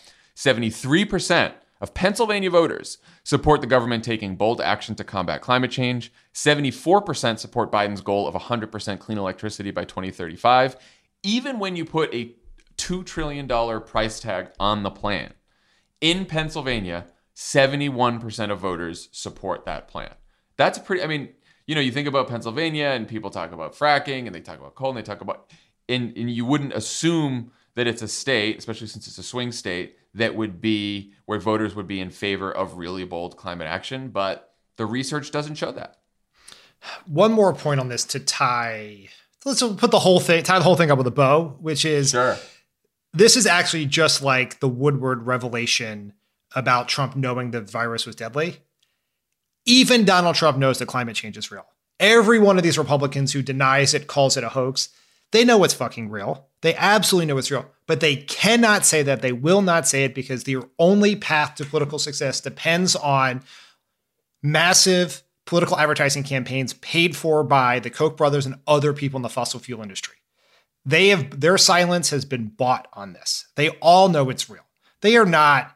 Speaker 3: 73% of Pennsylvania voters support the government taking bold action to combat climate change. 74% support Biden's goal of 100% clean electricity by 2035, even when you put a $2 trillion price tag on the plan. In Pennsylvania, 71% of voters support that plan. That's you think about Pennsylvania and people talk about fracking and they talk about coal and they talk about, and you wouldn't assume that it's a state, especially since it's a swing state, that would be where voters would be in favor of really bold climate action. But the research doesn't show that.
Speaker 4: One more point on this to let's put the whole thing, tie the whole thing up with a bow, which is,
Speaker 3: sure.
Speaker 4: This is actually just like the Woodward revelation about Trump knowing the virus was deadly. Even Donald Trump knows that climate change is real. Every one of these Republicans who denies it, calls it a hoax, they know it's fucking real. They absolutely know it's real, but they cannot say that. They will not say it because their only path to political success depends on massive political advertising campaigns paid for by the Koch brothers and other people in the fossil fuel industry. Their silence has been bought on this. They all know it's real. They are not,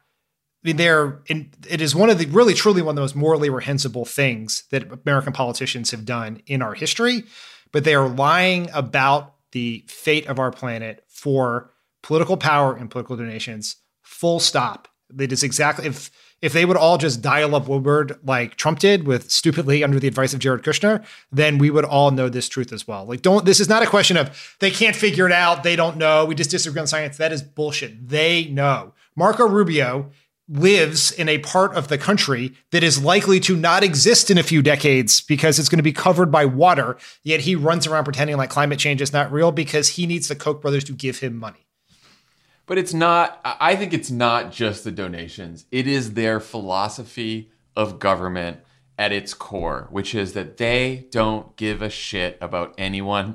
Speaker 4: it is really truly one of the most morally reprehensible things that American politicians have done in our history, but they are lying about the fate of our planet for political power and political donations, full stop. It is exactly, if they would all just dial up Woodward like Trump did with stupidly under the advice of Jared Kushner, then we would all know this truth as well. This is not a question of they can't figure it out. They don't know. We just disagree on science. That is bullshit. They know. Marco Rubio lives in a part of the country that is likely to not exist in a few decades because it's going to be covered by water. Yet he runs around pretending like climate change is not real because he needs the Koch brothers to give him money.
Speaker 3: But I think it's not just the donations. It is their philosophy of government at its core, which is that they don't give a shit about anyone but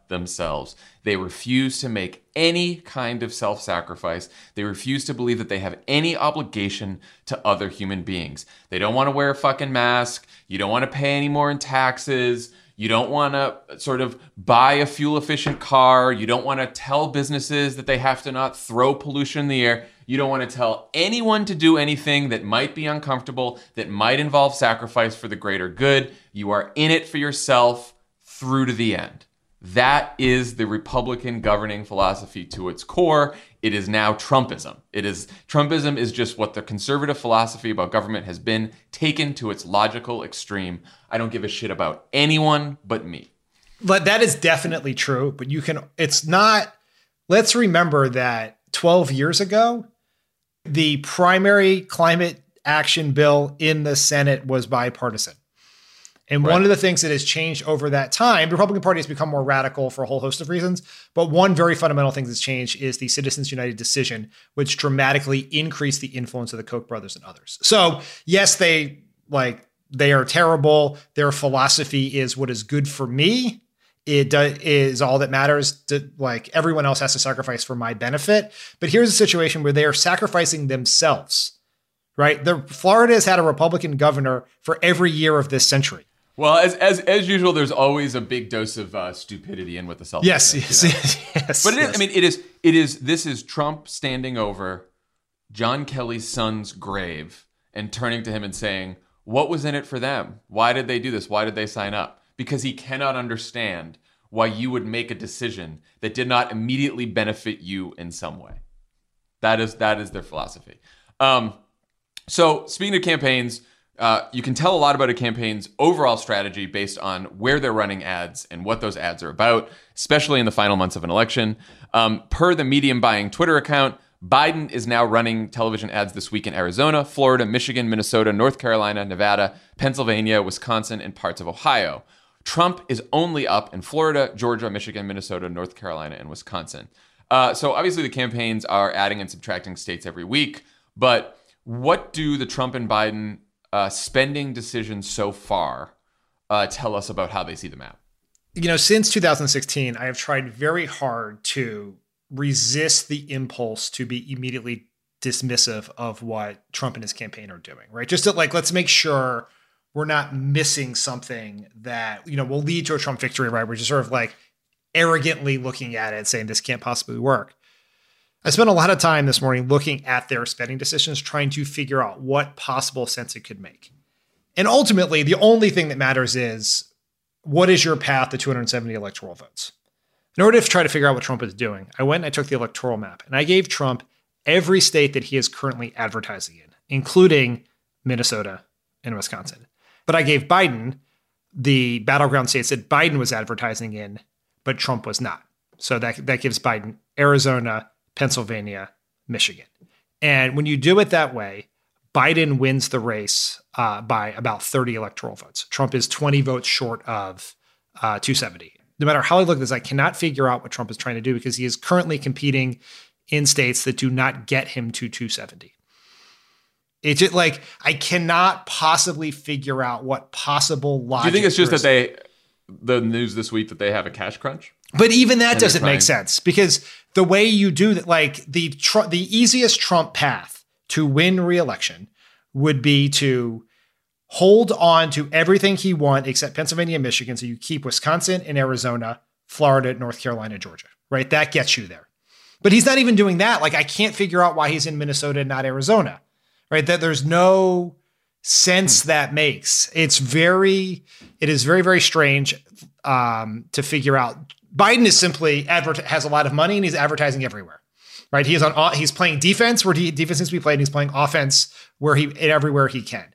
Speaker 3: themselves. They refuse to make any kind of self-sacrifice. They refuse to believe that they have any obligation to other human beings. They don't want to wear a fucking mask. You don't want to pay any more in taxes. You don't want to sort of buy a fuel-efficient car. You don't want to tell businesses that they have to not throw pollution in the air. You don't want to tell anyone to do anything that might be uncomfortable, that might involve sacrifice for the greater good. You are in it for yourself through to the end. That is the Republican governing philosophy to its core. It is now Trumpism. Trumpism is just what the conservative philosophy about government has been, taken to its logical extreme. I don't give a shit about anyone but me.
Speaker 4: But that is definitely true. But it's not, let's remember that 12 years ago, the primary climate action bill in the Senate was bipartisan. And one of the things that has changed over that time, the Republican Party has become more radical for a whole host of reasons. But one very fundamental thing that's changed is the Citizens United decision, which dramatically increased the influence of the Koch brothers and others. So yes, they are terrible. Their philosophy is what is good for me. It is all that matters. Everyone else has to sacrifice for my benefit. But here's a situation where they are sacrificing themselves, right? Florida has had a Republican governor for every year of this century.
Speaker 3: Well, as usual, there's always a big dose of stupidity in with the self.
Speaker 4: Yes.
Speaker 3: But this is Trump standing over John Kelly's son's grave and turning to him and saying, what was in it for them? Why did they do this? Why did they sign up? Because he cannot understand why you would make a decision that did not immediately benefit you in some way. That is their philosophy. So speaking of campaigns, you can tell a lot about a campaign's overall strategy based on where they're running ads and what those ads are about, especially in the final months of an election. Per the Medium Buying Twitter account, Biden is now running television ads this week in Arizona, Florida, Michigan, Minnesota, North Carolina, Nevada, Pennsylvania, Wisconsin, and parts of Ohio. Trump is only up in Florida, Georgia, Michigan, Minnesota, North Carolina, and Wisconsin. So obviously the campaigns are adding and subtracting states every week, but what do the Trump and Biden spending decisions so far tell us about how they see the map?
Speaker 4: Since 2016, I have tried very hard to resist the impulse to be immediately dismissive of what Trump and his campaign are doing, right? Just to let's make sure we're not missing something that, will lead to a Trump victory, right? We're just sort of arrogantly looking at it saying this can't possibly work. I spent a lot of time this morning looking at their spending decisions, trying to figure out what possible sense it could make. And ultimately, the only thing that matters is, what is your path to 270 electoral votes? In order to try to figure out what Trump is doing, I went and I took the electoral map, and I gave Trump every state that he is currently advertising in, including Minnesota and Wisconsin. But I gave Biden the battleground states that Biden was advertising in, but Trump was not. So that gives Biden Arizona, Pennsylvania, Michigan. And when you do it that way, Biden wins the race by about 30 electoral votes. Trump is 20 votes short of 270. No matter how I look at this, I cannot figure out what Trump is trying to do because he is currently competing in states that do not get him to 270. It's just I cannot possibly figure out what possible logic.
Speaker 3: Do you think it's just that the news this week that they have a cash crunch?
Speaker 4: But even that doesn't make sense because the way you do that, the easiest Trump path to win re-election would be to hold on to everything he won except Pennsylvania and Michigan. So you keep Wisconsin and Arizona, Florida, North Carolina, Georgia, right? That gets you there. But he's not even doing that. I can't figure out why he's in Minnesota and not Arizona, right? That there's no sense that makes. It is very, very strange to figure out. Biden is simply has a lot of money and he's advertising everywhere, right? He's playing defense where defense needs to be played. And he's playing offense everywhere he can.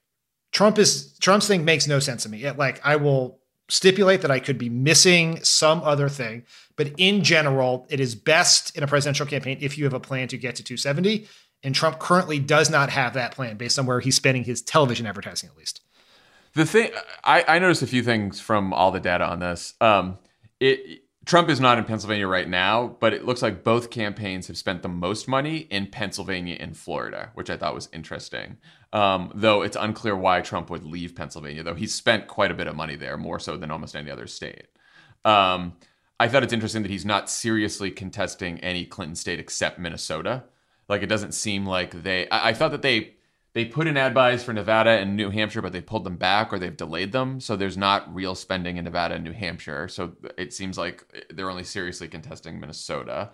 Speaker 4: Trump's thing makes no sense to me. I will stipulate that I could be missing some other thing, but in general, it is best in a presidential campaign if you have a plan to get to 270. And Trump currently does not have that plan based on where he's spending his television advertising, at least.
Speaker 3: The thing I noticed a few things from all the data on this. Trump is not in Pennsylvania right now, but it looks like both campaigns have spent the most money in Pennsylvania and Florida, which I thought was interesting. Though it's unclear why Trump would leave Pennsylvania, though he's spent quite a bit of money there, more so than almost any other state. I thought it's interesting that he's not seriously contesting any Clinton state except Minnesota. Like, it doesn't seem like I thought that they put in ad buys for Nevada and New Hampshire, but they pulled them back or they've delayed them. So there's not real spending in Nevada and New Hampshire. So it seems like they're only seriously contesting Minnesota.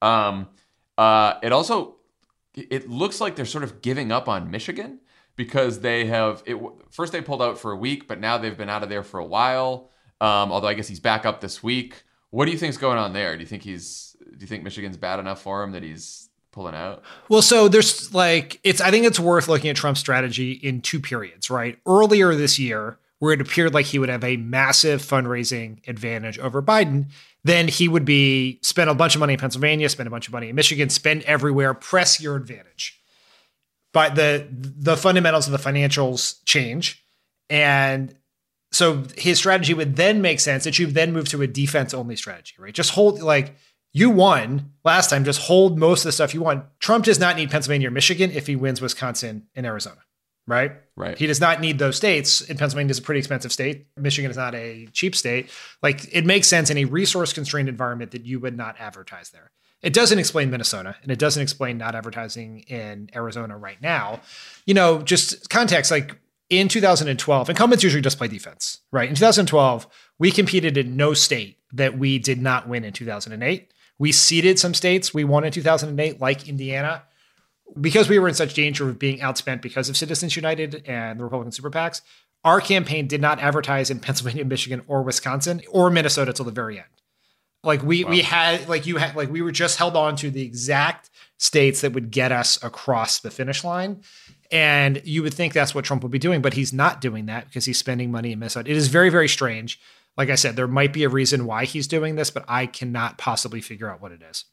Speaker 3: It looks like they're sort of giving up on Michigan because first they pulled out for a week, but now they've been out of there for a while. Although I guess he's back up this week. What do you think's going on there? Do you think Michigan's bad enough for him that he's pulling out?
Speaker 4: Well, so there's I think it's worth looking at Trump's strategy in two periods, right? Earlier this year, where it appeared like he would have a massive fundraising advantage over Biden, then he would spend a bunch of money in Pennsylvania, spend a bunch of money in Michigan, spend everywhere, press your advantage. But the fundamentals of the financials change. And so his strategy would then make sense that you then move to a defense-only strategy, right? Just hold, you won last time, just hold most of the stuff you won. Trump does not need Pennsylvania or Michigan if he wins Wisconsin and Arizona, right?
Speaker 3: Right.
Speaker 4: He does not need those states. And Pennsylvania is a pretty expensive state. Michigan is not a cheap state. It makes sense in a resource-constrained environment that you would not advertise there. It doesn't explain Minnesota, and it doesn't explain not advertising in Arizona right now. Just context, in 2012, incumbents usually just play defense, right? In 2012, we competed in no state that we did not win in 2008. We ceded some states we won in 2008, like Indiana, because we were in such danger of being outspent because of Citizens United and the Republican super PACs. Our campaign did not advertise in Pennsylvania, Michigan, or Wisconsin, or Minnesota till the very end. We were just held on to the exact states that would get us across the finish line. And you would think that's what Trump would be doing, but he's not doing that because he's spending money in Minnesota. It is very, very strange. Like I said, there might be a reason why he's doing this, but I cannot possibly figure out what it is.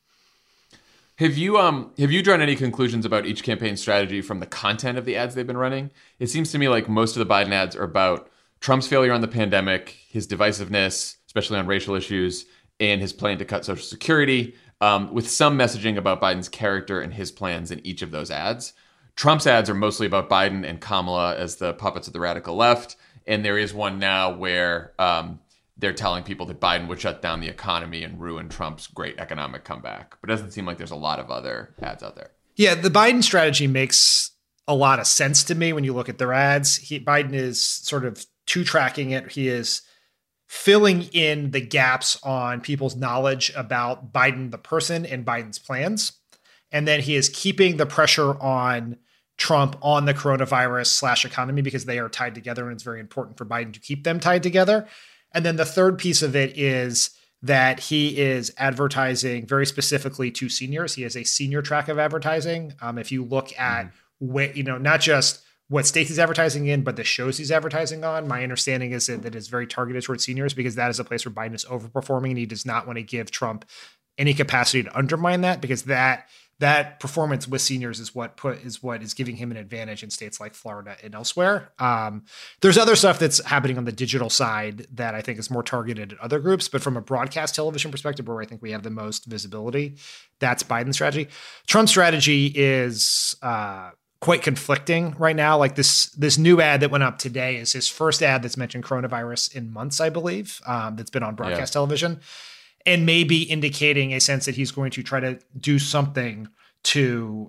Speaker 3: Have you drawn any conclusions about each campaign strategy from the content of the ads they've been running? It seems to me like most of the Biden ads are about Trump's failure on the pandemic, his divisiveness, especially on racial issues, and his plan to cut Social Security, with some messaging about Biden's character and his plans in each of those ads. Trump's ads are mostly about Biden and Kamala as the puppets of the radical left. And there is one now where they're telling people that Biden would shut down the economy and ruin Trump's great economic comeback. But it doesn't seem like there's a lot of other ads out there.
Speaker 4: Yeah, the Biden strategy makes a lot of sense to me when you look at their ads. Biden is sort of two-tracking it. He is filling in the gaps on people's knowledge about Biden, the person, and Biden's plans. And then he is keeping the pressure on Trump on the coronavirus / economy because they are tied together. And it's very important for Biden to keep them tied together. And then the third piece of it is that he is advertising very specifically to seniors. He has a senior track of advertising. If you look at not just what states he's advertising in, but the shows he's advertising on, my understanding is that it's very targeted towards seniors because that is a place where Biden is overperforming and he does not want to give Trump any capacity to undermine that because that performance with seniors is what is giving him an advantage in states like Florida and elsewhere. There's other stuff that's happening on the digital side that I think is more targeted at other groups, but from a broadcast television perspective, where I think we have the most visibility, that's Biden's strategy. Trump's strategy is quite conflicting right now. This new ad that went up today is his first ad that's mentioned coronavirus in months, I believe, that's been on broadcast television. And maybe indicating a sense that he's going to try to do something to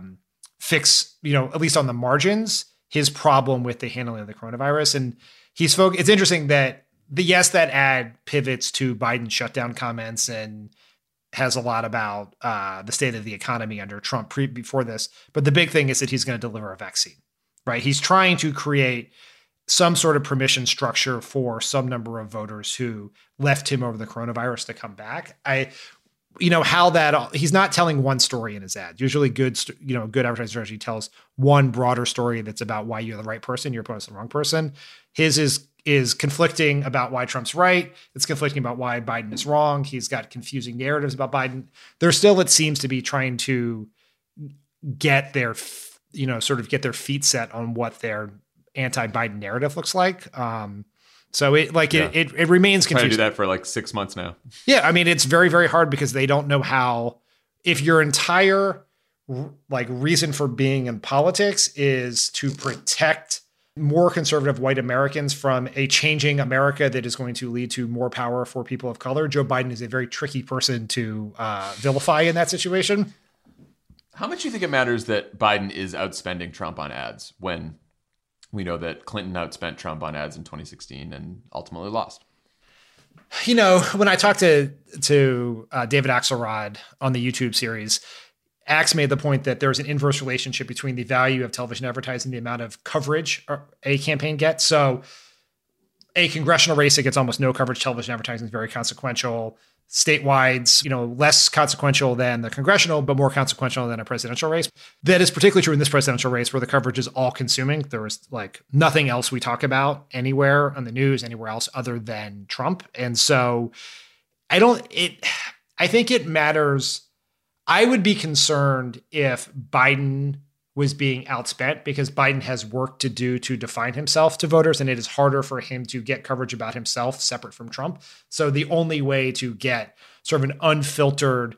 Speaker 4: fix, at least on the margins, his problem with the handling of the coronavirus. And it's interesting that that ad pivots to Biden shutdown comments and has a lot about the state of the economy under Trump before this. But the big thing is that he's going to deliver a vaccine, right? He's trying to create some sort of permission structure for some number of voters who left him over the coronavirus to come back. He's not telling one story in his ad. Usually good advertising strategy tells one broader story that's about why you're the right person, your opponent's the wrong person. His is conflicting about why Trump's right. It's conflicting about why Biden is wrong. He's got confusing narratives about Biden. It seems to be trying to get their feet set on what their anti-Biden narrative looks like. It remains confusing.
Speaker 3: Trying to do that for 6 months now.
Speaker 4: Yeah. I mean, it's very, very hard because they don't know how, if your entire reason for being in politics is to protect more conservative white Americans from a changing America that is going to lead to more power for people of color. Joe Biden is a very tricky person to vilify in that situation.
Speaker 3: How much do you think it matters that Biden is outspending Trump on ads when we know that Clinton outspent Trump on ads in 2016 and ultimately lost?
Speaker 4: You know, when I talked to David Axelrod on the YouTube series, Axe made the point that there's an inverse relationship between the value of television advertising and the amount of coverage a campaign gets. So a congressional race that gets almost no coverage, television advertising is very consequential. Statewide, less consequential than the congressional, but more consequential than a presidential race. That is particularly true in this presidential race where the coverage is all consuming. There was like nothing else we talk about anywhere on the news, anywhere else other than Trump. And so I think it matters. I would be concerned if Biden was being outspent because Biden has work to do to define himself to voters, and it is harder for him to get coverage about himself separate from Trump. So the only way to get sort of an unfiltered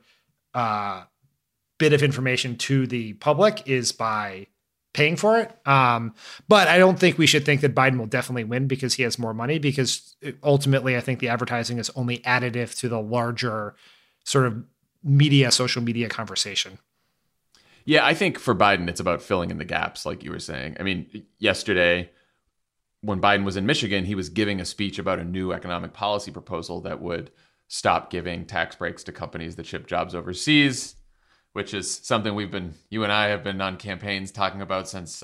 Speaker 4: bit of information to the public is by paying for it. But I don't think we should think that Biden will definitely win because he has more money, because ultimately I think the advertising is only additive to the larger sort of social media conversation.
Speaker 3: Yeah, I think for Biden, it's about filling in the gaps, like you were saying. I mean, yesterday, when Biden was in Michigan, he was giving a speech about a new economic policy proposal that would stop giving tax breaks to companies that ship jobs overseas, which is something you and I have been on campaigns talking about since,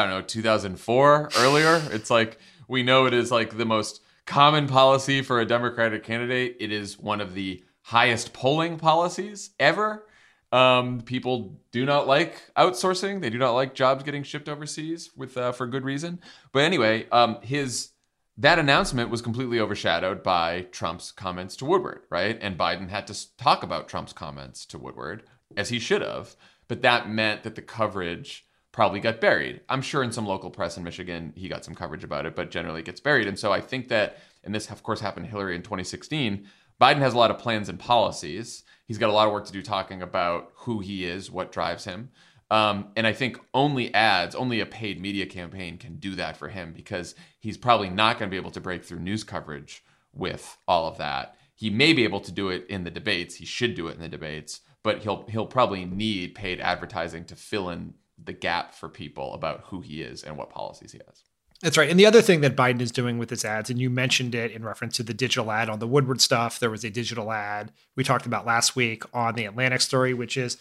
Speaker 3: 2004 earlier. It's like, we know it is like the most common policy for a Democratic candidate. It is one of the highest polling policies ever. People do not like outsourcing. They do not like jobs getting shipped overseas for good reason. But anyway, that announcement was completely overshadowed by Trump's comments to Woodward, right? And Biden had to talk about Trump's comments to Woodward, as he should have. But that meant that the coverage probably got buried. I'm sure in some local press in Michigan, he got some coverage about it, but generally it gets buried. And so I think that, and this of course happened to Hillary in 2016, Biden has a lot of plans and policies. He's got a lot of work to do talking about who he is, what drives him. And I think only a paid media campaign can do that for him, because he's probably not going to be able to break through news coverage with all of that. He may be able to do it in the debates. He should do it in the debates, but he'll probably need paid advertising to fill in the gap for people about who he is and what policies he has.
Speaker 4: That's right. And the other thing that Biden is doing with his ads, and you mentioned it in reference to the digital ad on the Woodward stuff, there was a digital ad we talked about last week on the Atlantic story, which is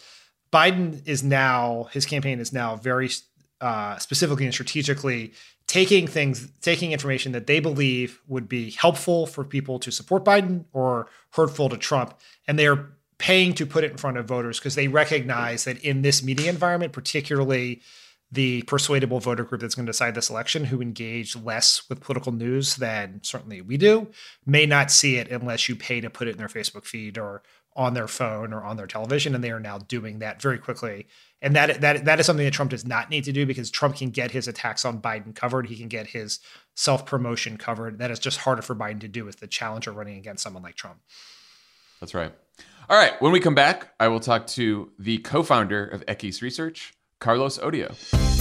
Speaker 4: his campaign is now very specifically and strategically taking information that they believe would be helpful for people to support Biden or hurtful to Trump, and they're paying to put it in front of voters because they recognize that in this media environment, particularly the persuadable voter group that's going to decide this election, who engage less with political news than certainly we do, may not see it unless you pay to put it in their Facebook feed or on their phone or on their television. And they are now doing that very quickly. And that is something that Trump does not need to do, because Trump can get his attacks on Biden covered. He can get his self-promotion covered. That is just harder for Biden to do with the challenger running against someone like Trump.
Speaker 3: That's right. All right. When we come back, I will talk to the co-founder of Equis Research, Carlos Odio.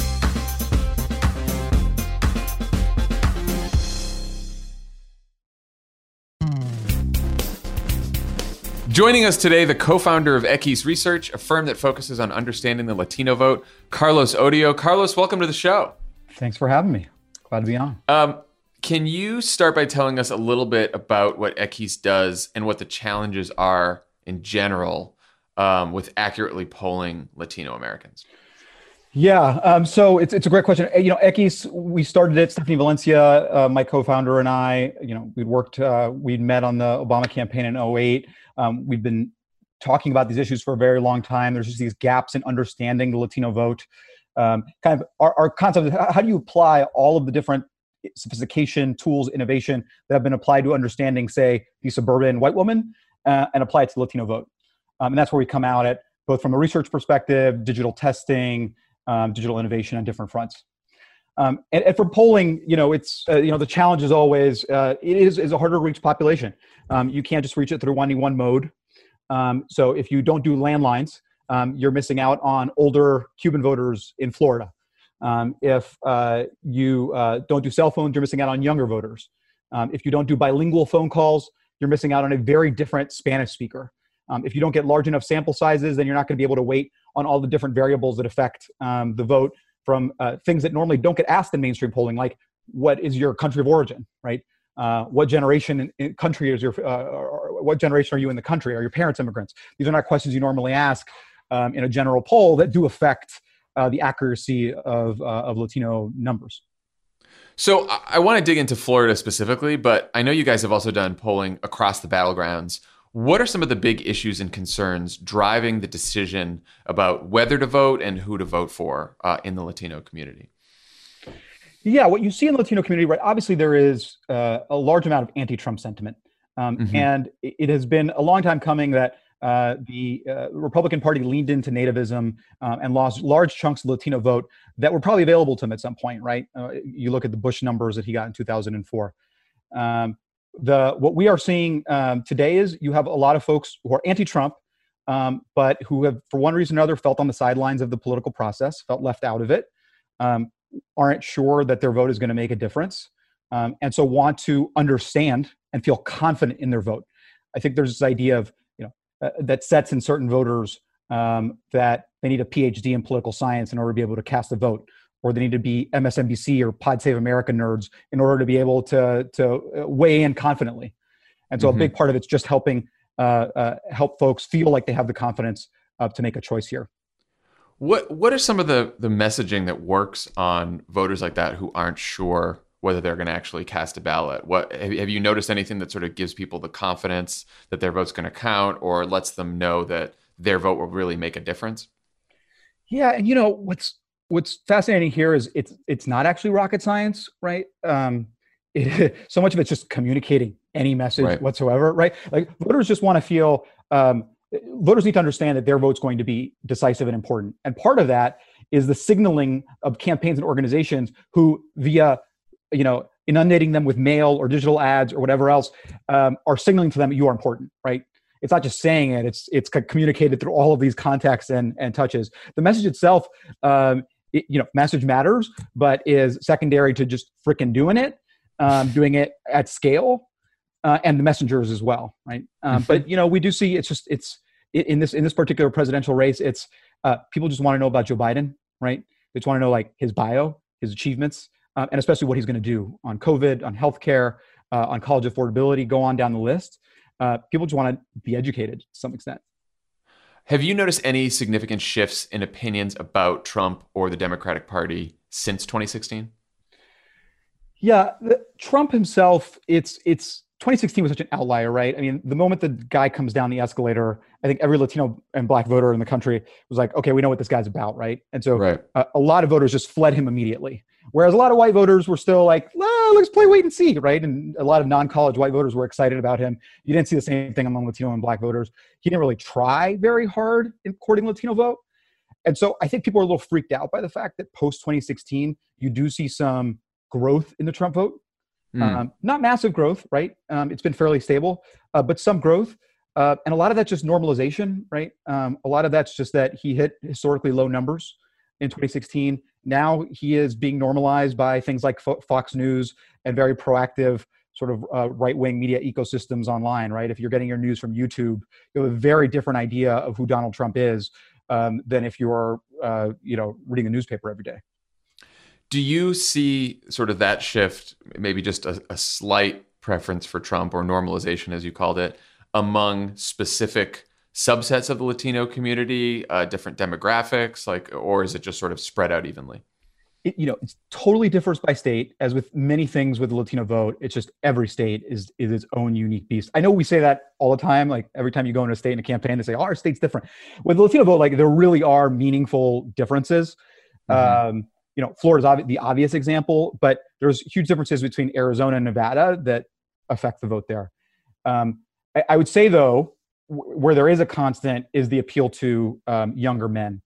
Speaker 3: Joining us today, the co-founder of Equis Research, a firm that focuses on understanding the Latino vote, Carlos Odio. Carlos, welcome to the show.
Speaker 8: Thanks for having me. Glad to be on.
Speaker 3: Can you start by telling us a little bit about what Equis does and what the challenges are in general with accurately polling Latino Americans?
Speaker 8: Yeah, so it's a great question. Equis, we started it, Stephanie Valencia, my co-founder, and I, we'd met on the Obama campaign in 2008. We've been talking about these issues for a very long time. There's just these gaps in understanding the Latino vote. Kind of our concept is, how do you apply all of the different sophistication, tools, innovation that have been applied to understanding, say, the suburban white woman, and apply it to the Latino vote? And that's where we come out at, both from a research perspective, digital testing, digital innovation on different fronts. And for polling, it's the challenge is always it is a harder to reach population. You can't just reach it through 1-to-1 mode. So if you don't do landlines, you're missing out on older Cuban voters in Florida. If you don't do cell phones, you're missing out on younger voters. If you don't do bilingual phone calls, you're missing out on a very different Spanish speaker. If you don't get large enough sample sizes, then you're not going to be able to wait on all the different variables that affect the vote, from things that normally don't get asked in mainstream polling, like what is your country of origin, right? What generation in country is your, or what generation are you in the country? Are your parents immigrants? These are not questions you normally ask in a general poll that do affect the accuracy of Latino numbers.
Speaker 3: So I want to dig into Florida specifically, but I know you guys have also done polling across the battlegrounds. What are some of the big issues and concerns driving the decision about whether to vote and who to vote for in the Latino community?
Speaker 8: Yeah, what you see in the Latino community, right? Obviously, there is a large amount of anti-Trump sentiment. And it has been a long time coming that the Republican Party leaned into nativism and lost large chunks of the Latino vote that were probably available to him at some point, right? You look at the Bush numbers that he got in 2004. What we are seeing today is you have a lot of folks who are anti-Trump, but who have, for one reason or another, felt on the sidelines of the political process, felt left out of it, aren't sure that their vote is going to make a difference, and so want to understand and feel confident in their vote. I think there's this idea of, that sets in certain voters that they need a PhD in political science in order to be able to cast a vote, or they need to be MSNBC or Pod Save America nerds in order to be able to weigh in confidently. And so a big part of it's just helping help folks feel like they have the confidence to make a choice here.
Speaker 3: What are some of the messaging that works on voters like that who aren't sure whether they're going to actually cast a ballot? What have you noticed anything that sort of gives people the confidence that their vote's going to count, or lets them know that their vote will really make a difference?
Speaker 8: Yeah, and what's fascinating here is it's not actually rocket science, right? So much of it's just communicating any message whatsoever, right? Like, voters just want to feel, voters need to understand that their vote's going to be decisive and important. And part of that is the signaling of campaigns and organizations who, via, inundating them with mail or digital ads or whatever else, are signaling to them that you are important, right? It's not just saying it, it's communicated through all of these contacts and touches. The message itself, message matters, but is secondary to just frickin' doing it at scale, and the messengers as well, right? But we do see it's in this particular presidential race, it's people just want to know about Joe Biden, right? They just want to know, like, his bio, his achievements, and especially what he's going to do on COVID, on healthcare, on college affordability, go on down the list. People just want to be educated to some extent.
Speaker 3: Have you noticed any significant shifts in opinions about Trump or the Democratic Party since 2016?
Speaker 8: Yeah, Trump himself, it's 2016 was such an outlier, right? I mean, the moment the guy comes down the escalator, I think every Latino and Black voter in the country was like, okay, we know what this guy's about, right? And so a lot of voters just fled him immediately. Whereas a lot of white voters were still like, let's play wait and see, right? And a lot of non-college white voters were excited about him. You didn't see the same thing among Latino and Black voters. He didn't really try very hard in courting Latino vote. And so I think people are a little freaked out by the fact that post-2016, you do see some growth in the Trump vote. Not massive growth, right? It's been fairly stable, but some growth. And a lot of that's just normalization, right? A lot of that's just that he hit historically low numbers in 2016. Now he is being normalized by things like Fox News and very proactive sort of right-wing media ecosystems online, right? If you're getting your news from YouTube, you have a very different idea of who Donald Trump is than if you're, reading the newspaper every day.
Speaker 3: Do you see sort of that shift, maybe just a slight preference for Trump, or normalization, as you called it, among specific subsets of the Latino community, different demographics, or is it just sort of spread out evenly?
Speaker 8: It totally differs by state, as with many things with the Latino vote. It's just every state is its own unique beast. I know we say that all the time. Like, every time you go into a state in a campaign, they say, our state's different. With the Latino vote, like, there really are meaningful differences. Florida's the obvious example, but there's huge differences between Arizona and Nevada that affect the vote there. I would say, though, where there is a constant is the appeal to younger men.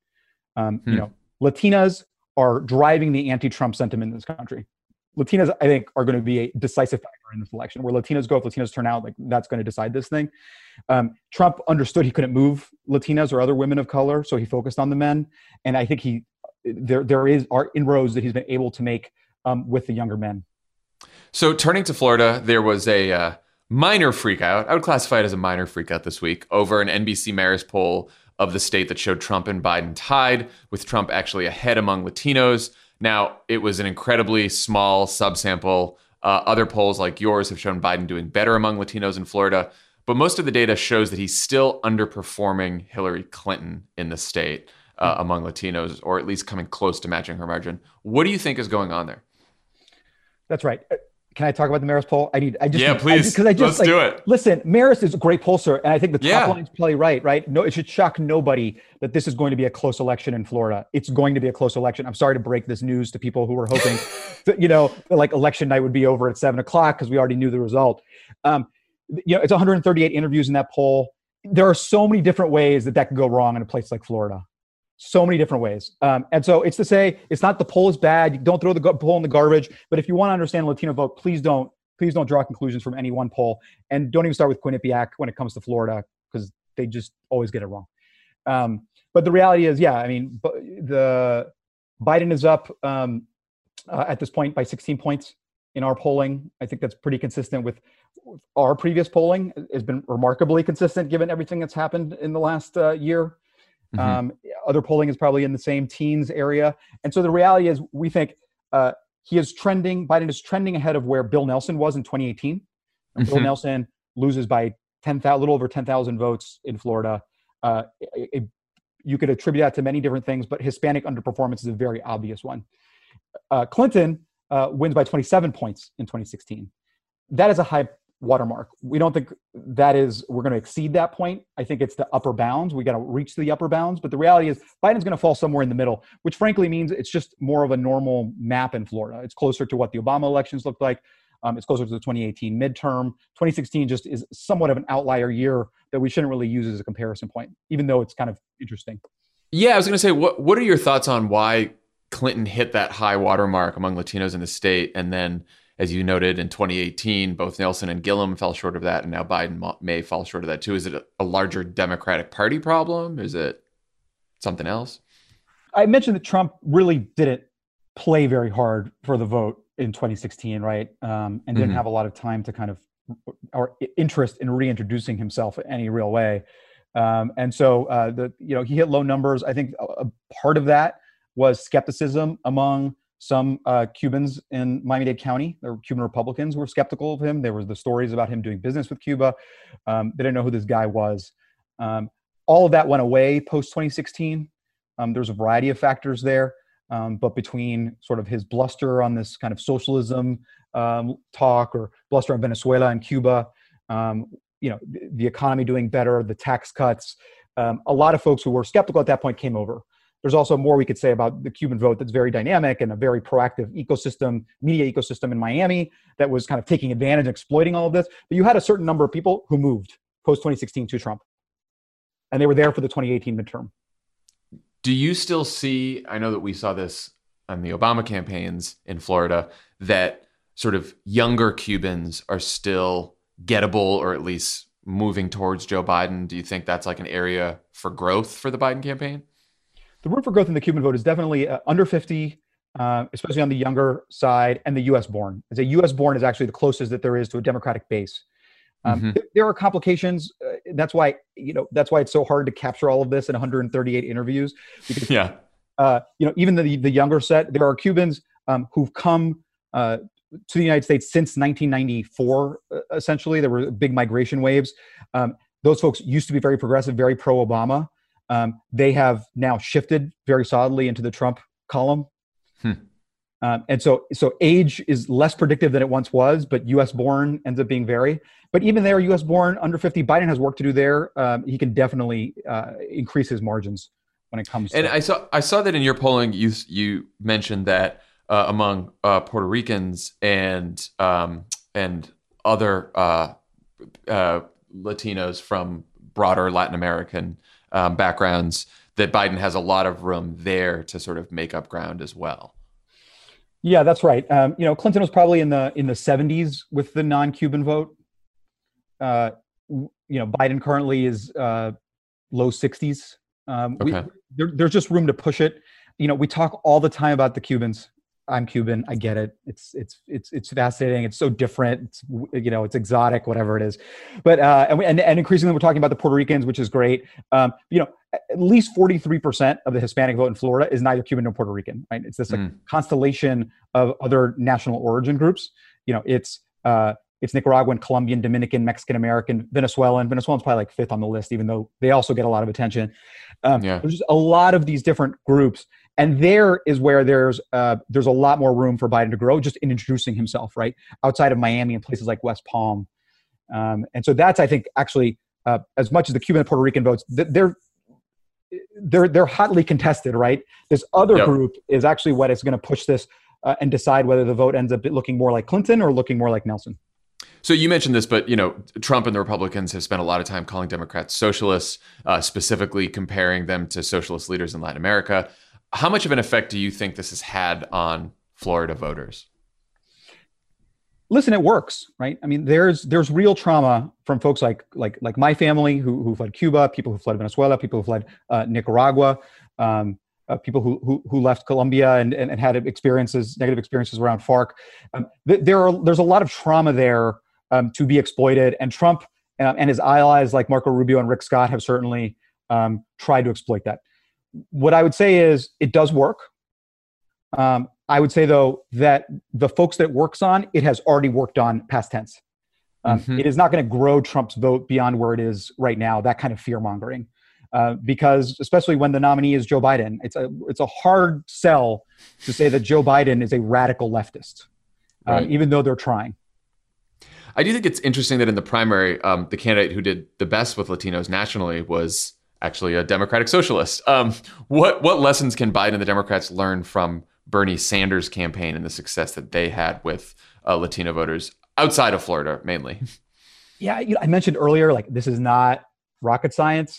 Speaker 8: Latinas are driving the anti-Trump sentiment in this country. Latinas, I think, are going to be a decisive factor in this election. Where Latinas go, if Latinas turn out, like, that's going to decide this thing. Trump understood he couldn't move Latinas or other women of color, so he focused on the men. And I think he there are inroads that he's been able to make with the younger men.
Speaker 3: So turning to Florida, there was a minor freakout. I would classify it as a minor freakout this week over an NBC Marist poll of the state that showed Trump and Biden tied, with Trump actually ahead among Latinos. Now, it was an incredibly small subsample. Other polls like yours have shown Biden doing better among Latinos in Florida, but most of the data shows that he's still underperforming Hillary Clinton in the state among Latinos, or at least coming close to matching her margin. What do you think is going on there?
Speaker 8: That's right. Can I talk about the Marist poll? Please.
Speaker 3: Let's do it.
Speaker 8: Listen, Marist is a great pollster, and I think the top line is probably right? No, it should shock nobody that this is going to be a close election in Florida. It's going to be a close election. I'm sorry to break this news to people who were hoping that, like election night would be over at 7:00 because we already knew the result. It's 138 interviews in that poll. There are so many different ways that could go wrong in a place like Florida. So many different ways. And so it's to say, it's not the poll is bad. You don't throw the poll in the garbage. But if you want to understand the Latino vote, please don't draw conclusions from any one poll. And don't even start with Quinnipiac when it comes to Florida, because they just always get it wrong. But the reality is, the Biden is up at this point by 16 points in our polling. I think that's pretty consistent with our previous polling. Has been remarkably consistent given everything that's happened in the last year. Other polling is probably in the same teens area. And so the reality is, we think Biden is trending ahead of where Bill Nelson was in 2018. Bill Nelson loses by a little over 10,000 votes in Florida. You could attribute that to many different things, but Hispanic underperformance is a very obvious one. Clinton wins by 27 points in 2016. That is a high watermark. We don't think we're going to exceed that point. I think it's the upper bounds. We got to reach the upper bounds. But the reality is Biden's going to fall somewhere in the middle, which frankly means it's just more of a normal map in Florida. It's closer to what the Obama elections looked like. It's closer to the 2018 midterm. 2016 just is somewhat of an outlier year that we shouldn't really use as a comparison point, even though it's kind of interesting.
Speaker 3: Yeah, I was going to say, what are your thoughts on why Clinton hit that high watermark among Latinos in the state, and then, as you noted, in 2018, both Nelson and Gillum fell short of that, and now Biden may fall short of that too. Is it a larger Democratic Party problem? Is it something else?
Speaker 8: I mentioned that Trump really didn't play very hard for the vote in 2016, right? And didn't have a lot of time to kind of, or interest in reintroducing himself in any real way. And so, he hit low numbers. I think a part of that was skepticism among some Cubans in Miami-Dade County. There were Cuban Republicans who were skeptical of him. There was the stories about him doing business with Cuba. They didn't know who this guy was. All of that went away post-2016. There's a variety of factors there. But between sort of his bluster on this kind of socialism talk, or bluster on Venezuela and Cuba, the economy doing better, the tax cuts, a lot of folks who were skeptical at that point came over. There's also more we could say about the Cuban vote that's very dynamic and a very proactive media ecosystem in Miami that was kind of taking advantage and exploiting all of this. But you had a certain number of people who moved post-2016 to Trump, and they were there for the 2018 midterm.
Speaker 3: Do you still see, I know that we saw this on the Obama campaigns in Florida, that sort of younger Cubans are still gettable, or at least moving towards Joe Biden? Do you think that's like an area for growth for the Biden campaign?
Speaker 8: The room for growth in the Cuban vote is definitely under 50, especially on the younger side, and the U.S. born. As a U.S. born is actually the closest that there is to a Democratic base. There are complications. That's why it's so hard to capture all of this in 138 interviews. Because, even the younger set, there are Cubans who've come to the United States since 1994. Essentially, there were big migration waves. Those folks used to be very progressive, very pro-Obama. They have now shifted very solidly into the Trump column. And so age is less predictive than it once was, but U.S. born ends up being very. But even there, U.S. born under 50, Biden has work to do there. He can definitely increase his margins when it comes to.
Speaker 3: And I saw that in your polling, you mentioned that among Puerto Ricans and other Latinos from broader Latin American backgrounds, that Biden has a lot of room there to sort of make up ground as well.
Speaker 8: Yeah, that's right. Clinton was probably in the 70s with the non-Cuban vote. Biden currently is low 60s.
Speaker 3: Okay.
Speaker 8: There's just room to push it. We talk all the time about the Cubans. I'm Cuban. I get it. It's fascinating. It's so different. It's exotic, whatever it is. But and increasingly we're talking about the Puerto Ricans, which is great. At least 43% of the Hispanic vote in Florida is neither Cuban nor Puerto Rican. Right? It's this constellation of other national origin groups. It's Nicaraguan, Colombian, Dominican, Mexican American, Venezuelan. Venezuelan's probably like 5th on the list, even though they also get a lot of attention. There's just a lot of these different groups. And there is where there's a lot more room for Biden to grow, just in introducing himself, right? Outside of Miami and places like West Palm. And so that's, I think, actually, as much as the Cuban and Puerto Rican votes, they're hotly contested, right? This other group is actually what is going to push this and decide whether the vote ends up looking more like Clinton or looking more like Nelson.
Speaker 3: So you mentioned this, but Trump and the Republicans have spent a lot of time calling Democrats socialists, specifically comparing them to socialist leaders in Latin America. How much of an effect do you think this has had on Florida voters?
Speaker 8: Listen, it works, right? I mean, there's real trauma from folks like my family who fled Cuba, people who fled Venezuela, people who fled Nicaragua, people who left Colombia and had negative experiences around FARC. There's a lot of trauma there to be exploited, and Trump and his allies like Marco Rubio and Rick Scott have certainly tried to exploit that. What I would say is it does work. I would say, though, that the folks that it works on, it has already worked on past tense. It is not going to grow Trump's vote beyond where it is right now, that kind of fear-mongering. Because especially when the nominee is Joe Biden, it's a hard sell to say that Joe Biden is a radical leftist, even though they're trying.
Speaker 3: I do think it's interesting that in the primary, the candidate who did the best with Latinos nationally was actually a Democratic socialist. What lessons can Biden and the Democrats learn from Bernie Sanders' campaign and the success that they had with Latino voters outside of Florida, mainly?
Speaker 8: Yeah, I mentioned earlier, this is not rocket science.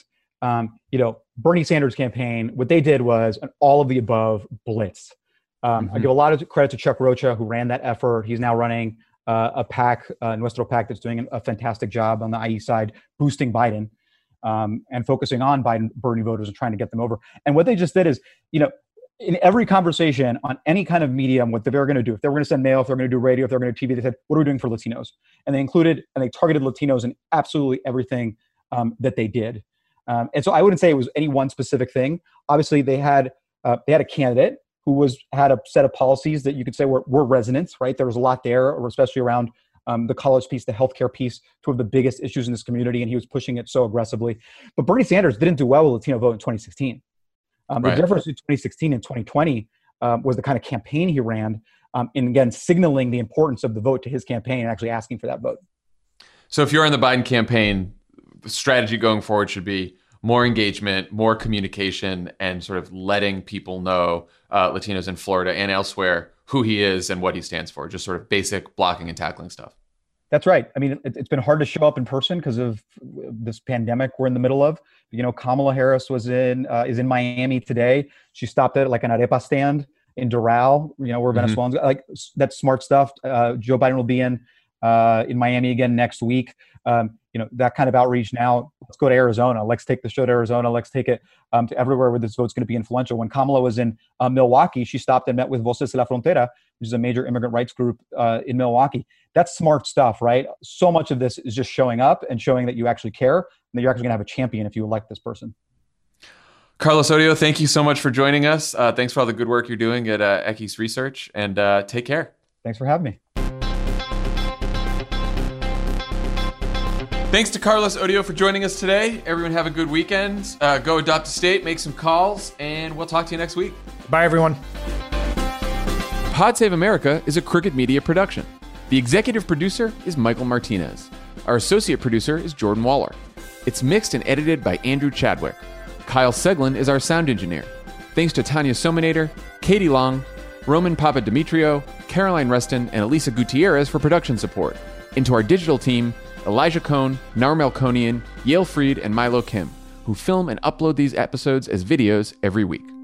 Speaker 8: Bernie Sanders' campaign, what they did was an all of the above blitz. I give a lot of credit to Chuck Rocha, who ran that effort. He's now running a PAC, Nuestro PAC, that's doing a fantastic job on the IE side, boosting Biden and focusing on Bernie voters and trying to get them over. And what they just did is, in every conversation on any kind of medium, what they were going to do, if they were going to send mail, if they were going to do radio, if they were going to do TV, they said, what are we doing for Latinos? And they targeted Latinos in absolutely everything that they did. And so I wouldn't say it was any one specific thing. Obviously, they had a candidate who had a set of policies that you could say were resonance, right? There was a lot there, especially around the college piece, the healthcare piece, two of the biggest issues in this community, and he was pushing it so aggressively. But Bernie Sanders didn't do well with Latino vote in 2016. The difference between 2016 and 2020 was the kind of campaign he ran, and again, signaling the importance of the vote to his campaign and actually asking for that vote.
Speaker 3: So if you're in the Biden campaign, the strategy going forward should be more engagement, more communication, and sort of letting people know, Latinos in Florida and elsewhere, who he is and what he stands for, just sort of basic blocking and tackling stuff.
Speaker 8: That's right. I mean, it's been hard to show up in person because of this pandemic we're in the middle of. Kamala Harris is in Miami today. She stopped at an arepa stand in Doral, where Venezuelans, that's smart stuff. Joe Biden will be in Miami again next week. That kind of outreach now. Let's go to Arizona. Let's take the show to Arizona. Let's take it to everywhere where this vote's going to be influential. When Kamala was in Milwaukee, she stopped and met with Voces de la Frontera, which is a major immigrant rights group in Milwaukee. That's smart stuff, right? So much of this is just showing up and showing that you actually care and that you're actually going to have a champion if you elect this person.
Speaker 3: Carlos Odio, thank you so much for joining us. Thanks for all the good work you're doing at Equis Research, and take care.
Speaker 8: Thanks for having me.
Speaker 3: Thanks to Carlos Odio for joining us today. Everyone have a good weekend. Go adopt a state, make some calls, and we'll talk to you next week.
Speaker 4: Bye, everyone.
Speaker 3: Pod Save America is a Crooked Media production. The executive producer is Michael Martinez. Our associate producer is Jordan Waller. It's mixed and edited by Andrew Chadwick. Kyle Seglin is our sound engineer. Thanks to Tanya Sominator, Katie Long, Roman Papadimitriou, Caroline Reston, and Elisa Gutierrez for production support. And to our digital team, Elijah Cohn, Nar Melkonian, Yale Freed, and Milo Kim, who film and upload these episodes as videos every week.